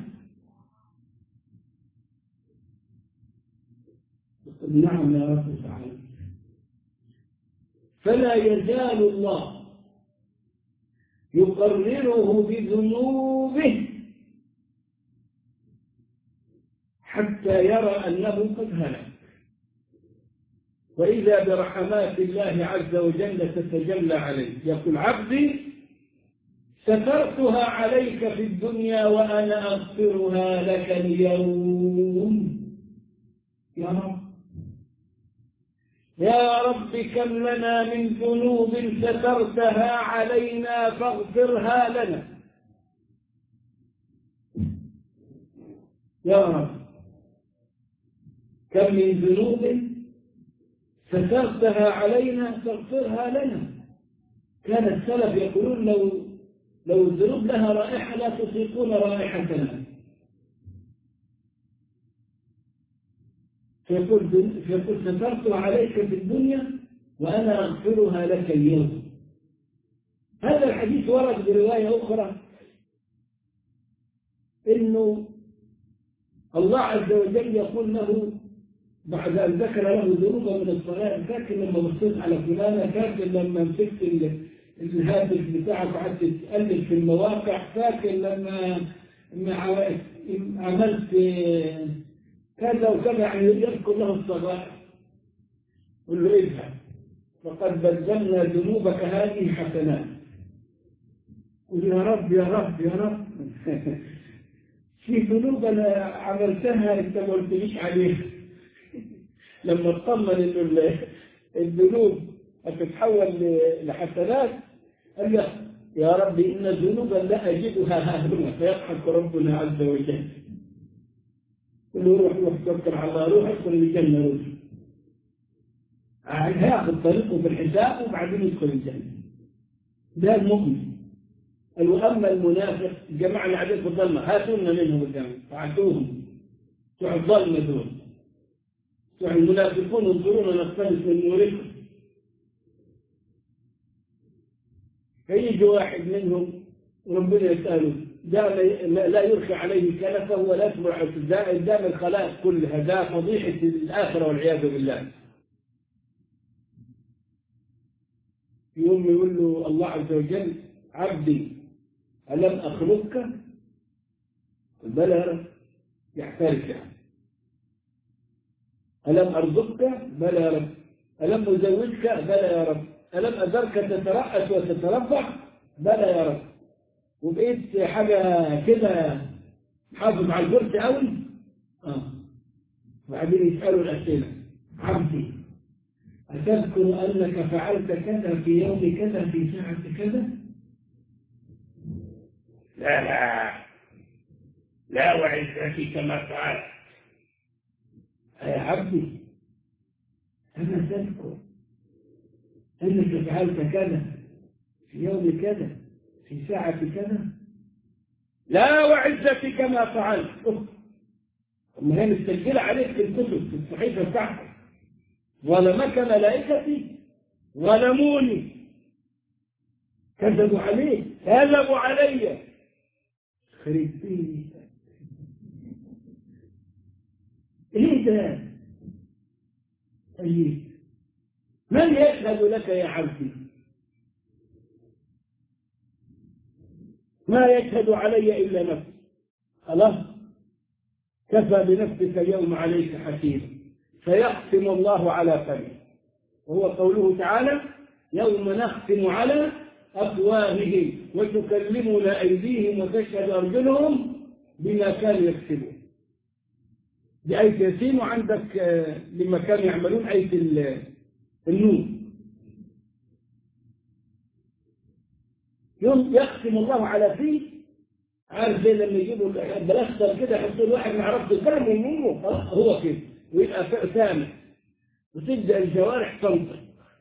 فقل نعم يا رب تعالى. فلا يزال الله يقرره بذنوبه حتى يرى أنه قد هلك، وإذا برحمات الله عز وجل تتجلى عليه. يقول: عبدي سترتها عليك في الدنيا وأنا أغفرها لك اليوم. يا رب يا رب كم لنا من ذنوب سترتها علينا فاغفرها لنا يا رب. كم من ذنوب سترتها علينا فاغفرها لنا. كان السلف يقولون: لو لو الذنوب لها رائحة لا تطيقون رائحتنا. فيقول فيقول سترتها عليك في الدنيا وأنا أغفرها لك اليوم. هذا الحديث ورد برواية أخرى إنه الله عز وجل يقول له بعد أن ذكر له ذنوبا من الصلاة: فاكر لما بصيت على فلانة؟ فاكر لما مسكت الهاتف بتاعك وقعدت تقلب في المواقع؟ فاكر لما عملت كذا وكذا؟ يعني يذكر له الصغائر. قل له: اذهب فقد بدلنا ذنوبك هذه حسنات. قل: يا رب يا رب يا رب في ذنوب أنا عملتها أنت ما قلتليش عليها. لما اطمن إنه الذنوب هتتحول لحسنات قال له: يا رب إن ذنوبا لا أجدها ها هنا. فيضحك ربنا عز وجل. قل له: روح روح توكل على الله، روح ادخل الجنة، روح. هياخذ طريقه في الحساب وبعدين يدخل الجنة. ده المؤمن. وأما المنافق، الجماعة اللي قاعدين في الظلمة هاتونا منهم الجماعة فعدوهم، بتوع الظلمة دول، بتوع المنافقون: انظرونا نقتبس من نوركم. فيجي واحد منهم وربنا يسأله: ده لا يرخي عليه كلفه ولا يسمع قدام الخلائق كلها، ده فضيحة الآخرة والعياذ بالله. يوم يقول له الله عز وجل: عبدي ألم أخلقك؟ بلى، يحترف يعني. ألم أرزقك؟ بلى يا رب. ألم أزوجك؟ بلى يا رب. ألم أذرك تترأس وتتربع؟ بلى يا رب. وبقيت حاجة كده حافظ على الجرس قوي. آه. وبعدين يسألوا الأسئلة: عبدي أتذكر أنك فعلت كذا في يوم كذا في ساعة كذا؟ لا لا لا وعزتي كما فعلت. يا عبدي أنا أتذكر أنك فعلت كذا في يوم كذا في ساعة كذا. لا وعزتي كما فعلت. أما هي مستجلة عليك في الكتب في الصحيفة بتاعتك. ظلمك ملائكتي ظلموني كذبوا عليه، كذبوا علي. خريب بيتك، ايه ده؟ ايه؟ من يشهد لك يا عبدي؟ ما يشهد علي الا نفسي. خلاص، كفى بنفسك اليوم عليك حسيبا. فيختم الله على فمه، وهو قوله تعالى: يوم نختم على أفواههم وتكلمنا أيديهم وتشهد أرجلهم بما كانوا يكسبون. دي آية ياسين، وعندك لما كانوا يعملون آية النور. يوم يختم الله على فيه، عارف زي لما يجيبوا بلاستر كده يحطوا الواحد ما يعرفش يتكلم منه، خلاص هو كده، ويبقى سامع، وتبدأ الجوارح تنطق.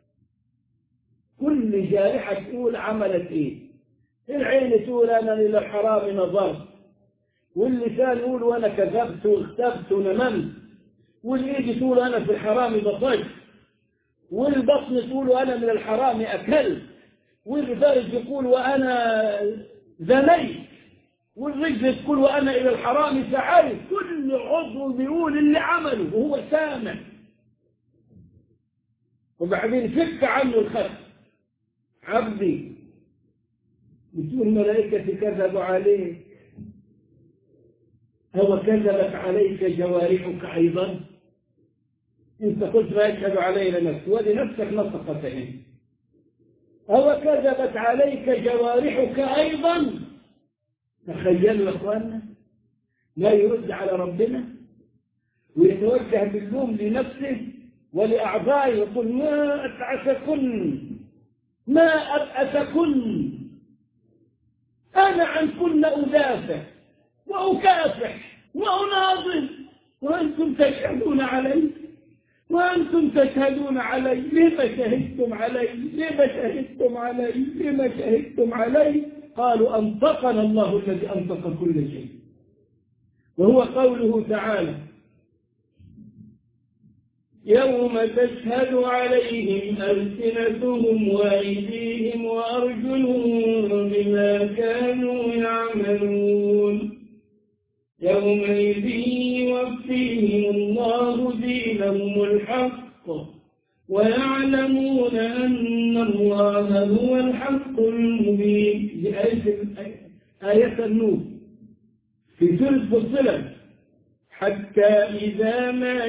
كل جارحة تقول عملت ايه. العين تقول انا الى الحرام نظرت، واللسان يقول وانا كذبت واختبت ونممت، والايد تقول انا في الحرام بطشت، والبطن تقول وانا من الحرام اكلت، والفرج يقول وانا زنيت، والرجل تقول وانا الى الحرام سعيت. كل عضو بيقول اللي عمله وهو سامع، وبعدين فك عنه الخط. عبدي، بتقول ملائكتي كذبوا عليك، هو كذبت عليك جوارحك أيضا؟ أنت قلت ما يشهد علي لنفسي، ولنفسك نطقت إيه؟ هو كذبت عليك جوارحك أيضا؟ تخيلوا يا أخوانا، لا يرد على ربنا ويتوجه باللوم لنفسه ولأعضائه، يقول ما أبعثكن ما أبعثكن أنا عن كن أدافع وأكافح وأناضل، وأنتم تشهدون علي، وأنتم تشهدون علي. لما شهدتم علي؟ لما شهدتم علي؟ لما شهدتم علي؟ قالوا أنطقنا الله الذي أنطق كل شيء. وهو قوله تعالى: يوم تشهد عليهم ألسنتهم وأيديهم وأرجلهم بما كانوا يعملون يومئذ يوفيهم الله دينهم الحق ويعلمون أن الله هو الحق المبين. دي آية النور في سورة فصلت: حتى إذا ما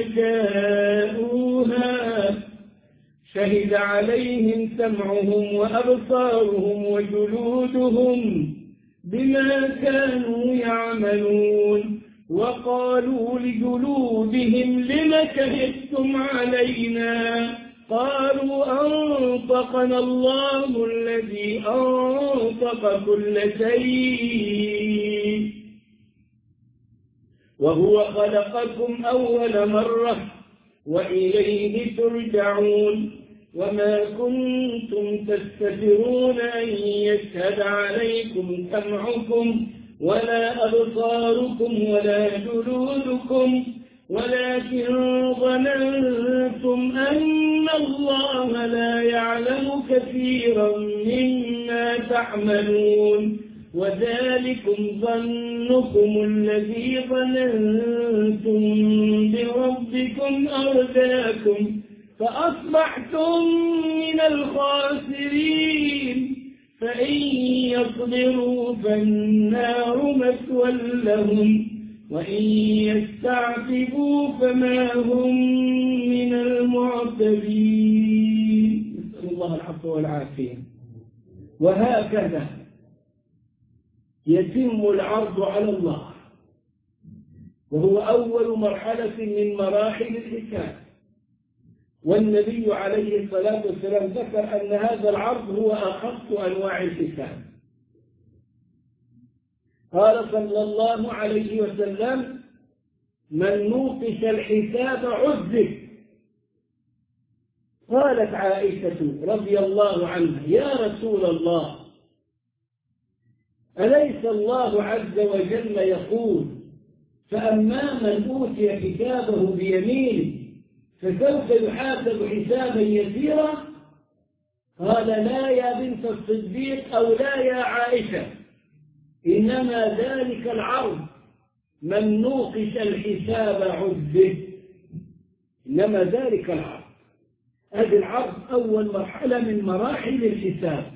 جاءوها شهد عليهم سمعهم وأبصارهم وجلودهم بما كانوا يعملون وقالوا لجلودهم لم شهدتم علينا قالوا أنطقنا الله الذي أنطق كل شيء وهو خلقكم أول مرة وإليه ترجعون وما كنتم تستترون أن يشهد عليكم سمعكم ولا أبصاركم ولا جلودكم ولكن ظننتم أن الله لا يعلم كثيرا مما تعملون وذلكم ظنكم الذي ظننتم بربكم أرداكم فأصبحتم من الخاسرين فإن يصبروا فالنار مثوى لهم وإن يستعتبوا فما هم من المعتبين. نسأل الله العفو والعافية. وهكذا يتم العرض على الله، وهو أول مرحلة من مراحل الحساب، والنبي عليه الصلاة والسلام ذكر أن هذا العرض هو أخص أنواع الحساب. قال صلى الله عليه وسلم: من نوقش الحساب عذب. قالت عائشة رضي الله عنها: يا رسول الله، أليس الله عز وجل يقول: فأما من أوتي كتابه بيمينه فسوف يحاسب حسابا يسيرا؟ قال لا يا بنت الصديق أو لا يا عائشة، إنما ذلك العرض من نوقش الحساب عذب. إنما ذلك العرض، هذا العرض أول مرحلة من مراحل الحساب.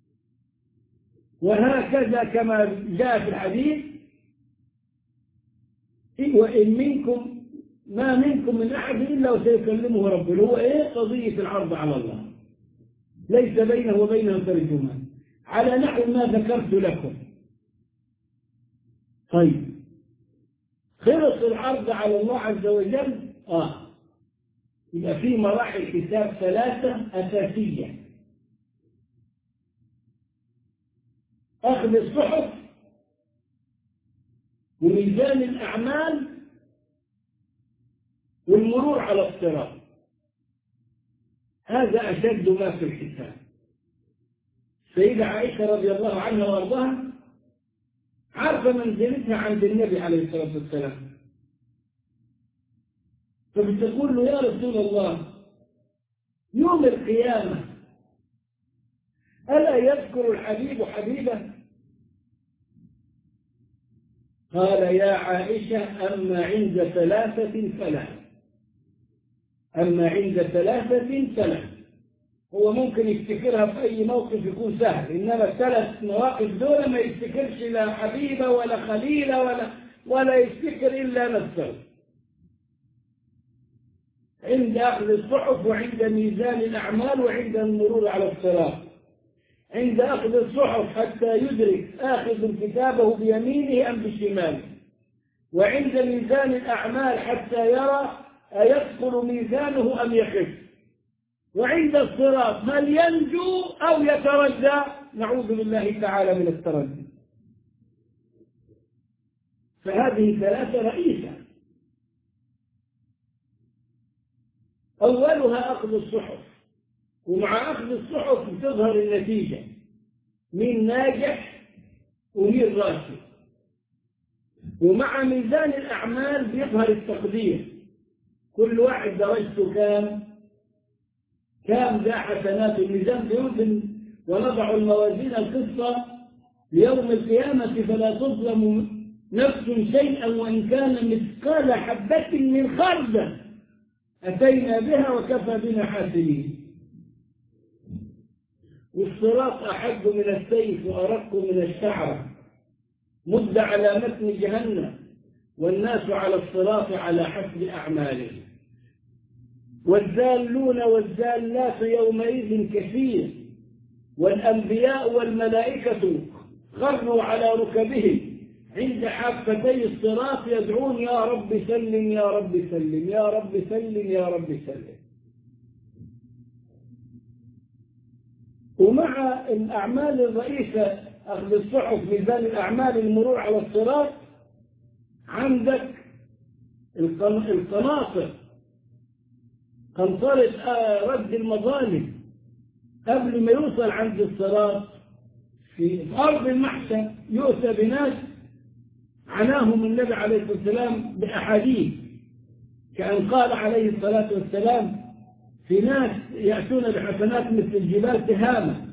وهكذا كما جاء في الحديث وإن منكم ما منكم من أحد إلا وسيكلمه ربه، اللي هو إيه؟ قضية العرض على الله، ليس بينه وبينه ترجمان، على نحو ما ذكرت لكم. طيب خلص العرض على الله عز وجل، آه يبقى في مراحل حساب ثلاثة أساسية: أخذ الصحف، وميزان الأعمال، والمرور على الصراط. هذا أشد ما في الحساب. سيدة عائشة رضي الله عنها وارضاها عارفة منزلتها عند النبي عليه الصلاة والسلام، فبتقول له يا رسول الله يوم القيامة ألا يذكر الحبيب حبيبه؟ قال يا عائشة أما عند ثلاثة فلا، أما عند ثلاثة فلا. هو ممكن يفتكرها في أي موقف يكون سهل، إنما الثلاث مواقف دول ما يفتكرش لا حبيبة ولا خليلة ولا ولا يفتكر إلا نفسه. عند أخذ الصحف، وعند ميزان الأعمال، وعند المرور على الصراط. عند أخذ الصحف حتى يدرك آخذ كتابه بيمينه أم بشماله، وعند ميزان الأعمال حتى يرى أيثقل ميزانه أم يخف، وعند الصراط هل ينجو أو يتردى، نعوذ بالله تعالى من التردي. فهذه ثلاثة رئيسة، أولها أخذ الصحف، ومع أخذ الصحف تظهر النتيجة، مين ناجح ومين راسب. ومع ميزان الأعمال بيظهر التقدير، كل واحد درجته كام كام ذا حسنات. الميزان بيوزن ونضع الموازين القسط ليوم القيامة فلا تظلم نفس شيئا وإن كان مثقال حبة من خردل أتينا بها وكفى بنا حاسبين. والصراط أحد من السيف وأرق من الشعر، مد على متن جهنم، والناس على الصراط على حسب أعمالهم. والزالون والزالات يومئذ كثير، والأنبياء والملائكة خروا على ركبهم عند حافتي الصراط يدعون يا رب سلم يا رب سلم يا رب سلم يا رب سلم. ومع الأعمال الرئيسة أخذ الصحف، ميزان الأعمال، المرور على الصراط، عندك القناطر، قنطرة رد المظالم قبل ما يوصل عند الصراط. في أرض المحشر يؤتى بناس عناهم النبي عليه الصلاة والسلام بأحاديث، كأن قال عليه الصلاة والسلام في ناس يأتون بحسنات مثل الجبال تهامة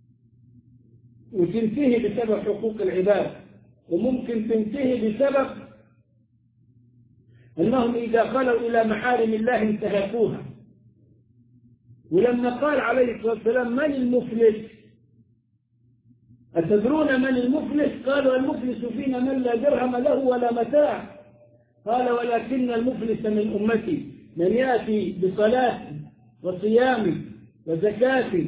وتنتهي بسبب حقوق العباد، وممكن تنتهي بسبب أنهم إذا خلوا إلى محارم الله انتهكوها. ولما قال عليه الصلاة والسلام من المفلس؟ أتدرون من المفلس؟ قالوا المفلس فينا من لا درهم له ولا متاع. قال ولكن المفلس من أمتي من يأتي بصلاة وصيام وزكاة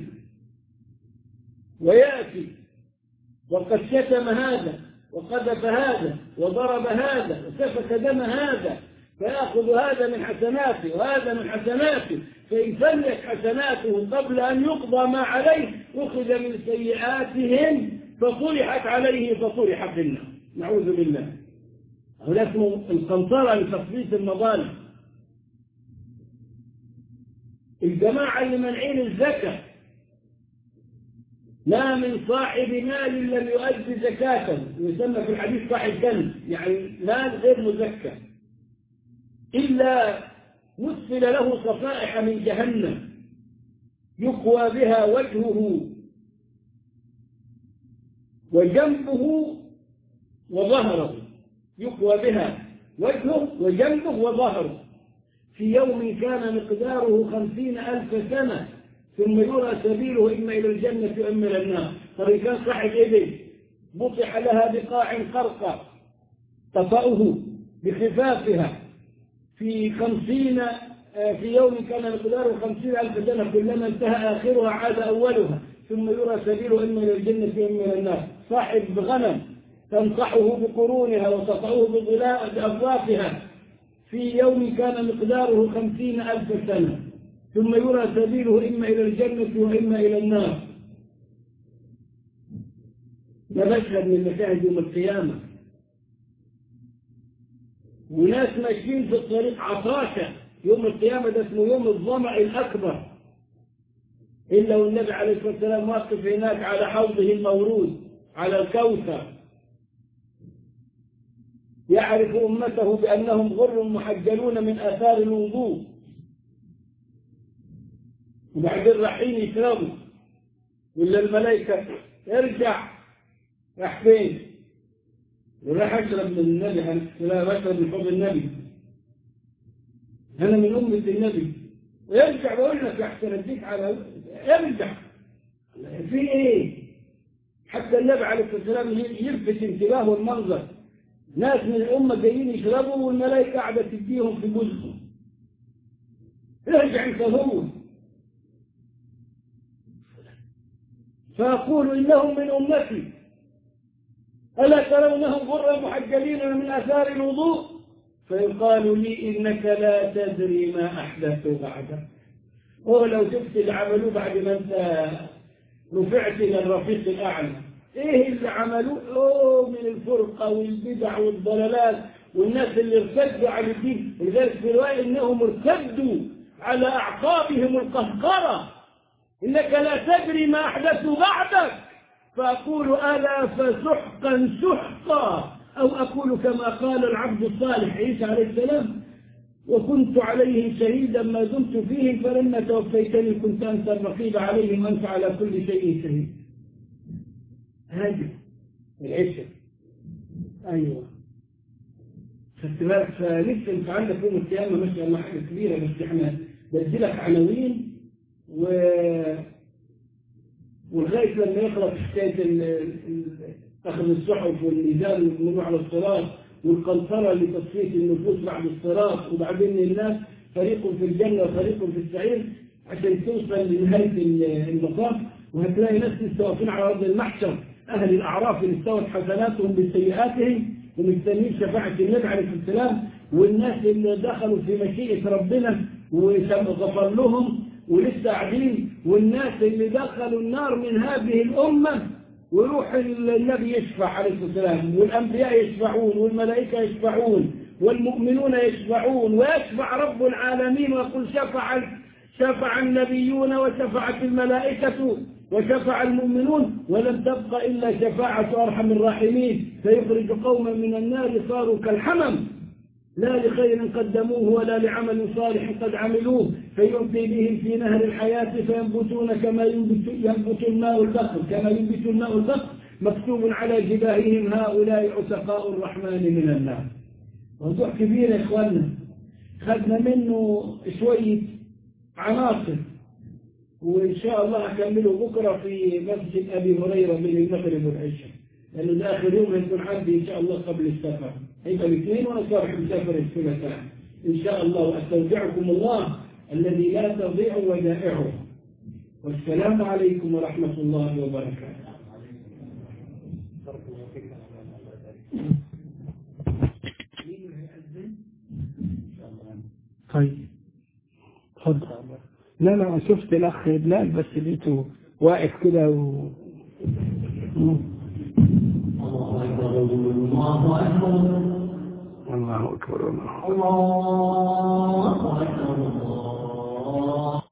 ويأتي وقد شتم هذا وقذف هذا وضرب هذا وسفك دم هذا، فيأخذ هذا من حسناته وهذا من حسناته، فإن فلت حسناته قبل أن يقضى ما عليه أخذ من سيئاتهم فطرحت عليه فطرح في النار، نعوذ بالله. هذا اسمه القنطرة لتثبيت المظالم. الجماعة اللي منعين الزكاة، ما من صاحب مال لم يؤدي زكاة، يسمى في الحديث صاحب كنز، يعني مال غير مزكى، إلا مثل له صفائح من جهنم يقوى بها وجهه وجنبه وظهره، يقوى بها وجهه وجنبه وظهره في يوم كان مقداره خمسين ألف سنة، ثم يرى سبيله إما إلى الجنة وإما إلى النار. طب كان صاحب إبل بطح لها بقاع قرقة تطأه بخفافها في خمسين في يوم كان مقداره خمسين ألف سنة، كلما انتهى آخرها عاد أولها، ثم يرى سبيله إما إلى الجنة وإما إلى النار. صاحب غنم تنصحه بقرونها وتطأه بأضوافها في يوم كان مقداره خمسين ألف سنة، ثم يرى سبيله إما إلى الجنة وإما إلى النار. ده مشهد من مشاهد يوم القيامة، وناس ماشيين في الطريق عطاشة يوم القيامة، ده اسمه يوم الظمأ الأكبر، إلا والنبي عليه الصلاة والسلام واقف هناك على حوضه المورود على الكوثر، يعرف أمته بأنهم غر محجلون من آثار الوضوء، وبعدين رايحين يشربوا، ولا الملائكة ارجع، راح فين؟ وراح أشرب من النبي عليه السلام، أشرب من حوض النبي، أنا من أمة النبي، ويرجع بقول لك أحسن أديك على ارجع في إيه؟ حتى النبي عليه الصلاة والسلام يلفت انتباهه المنظر، ناس من الأمة جايين يشربوا والملائكة قاعدة تديهم في بوزهم، ارجع انت هو. فأقول إنهم من أمتي ألا ترونهم غرا محجلين من آثار الوضوء؟ فيقال لي إنك لا تدري ما أحدثوا بعدك. هو لو شفت اللي عملوه بعد ما أنت رفعت إلى الرفيق الأعلى، إيه اللي عملوه؟ أوه من الفرقة والبدع والضلالات والناس اللي ارتدوا على الدين، لذلك في رواية إنهم ارتدوا على أعقابهم القهقرة، إنك لا تدري ما أحدثوا بعدك. فأقول ألا فسحقا سحقا، أو أقول كما قال العبد الصالح عيسى عليه السلام: وكنت عليهم شهيدا ما دمت فيهم فلما توفيتني كنت أنت الرقيب عليهم وأنت على كل شيء شهيد. هذه العشق. أيوة خدت بالك؟ فلسه أنت عندك يوم القيامة ما شاء الله حاجة كبيرة، بس إحنا بديلك عناوين و ولغاية لما يخلص حكاية أخذ الصحف والميزان والمنوع على الصراط والقنطرة لتصفية النفوس بعد الصراط، وبعدين الناس فريق في الجنة وفريق في السعير عشان توصل لنهاية المطاف، وهتلاقي ناس لسه واقفين على أرض المحشر، أهل الأعراف اللي استوت حسناتهم بسيئاتهم ومستنين شفاعة النبي عليه السلام، والناس اللي دخلوا في مشيئة ربنا وغفر لهم ولسه قاعدين، والناس اللي دخلوا النار من هذه الأمة ويروح النبي يشفع عليه السلام، والأنبياء يشفعون والملائكة يشفعون والمؤمنون يشفعون، ويشفع رب العالمين ويقول شفع شفع النبيون وشفعت الملائكة وشفع المؤمنون ولم تبق إلا شفاعة أرحم الراحمين، فيخرج قوما من النار صاروا كالحمم لا لخير قدموه ولا لعمل صالح قد عملوه، فيؤتي بهم في نهر الحياة فينبتون كما ينبت, ينبت الماء البقر كما ينبت الماء البقر مكتوب على جباههم هؤلاء عتقاء الرحمن من النار. موضوع كبير يا إخواننا، خدنا منه شوية عناصر، وإن شاء الله أكمله بكرة في مسجد أبي هريرة من المغرب والعشاء، لأنه ده آخر يوم هيكون عندي إن شاء الله قبل السفر، هيبقى الاثنين وأنا صالح مسافر الثلاثاء إن شاء الله. وأستودعكم الله الذي لا تضيع ودائعه، والسلام عليكم ورحمة الله وبركاته. طيب تفضل. لا لا شفت الأخ بلال بس لقيته واقف كده و... الله أكبر الله أكبر الله أكبر الله أكبر الله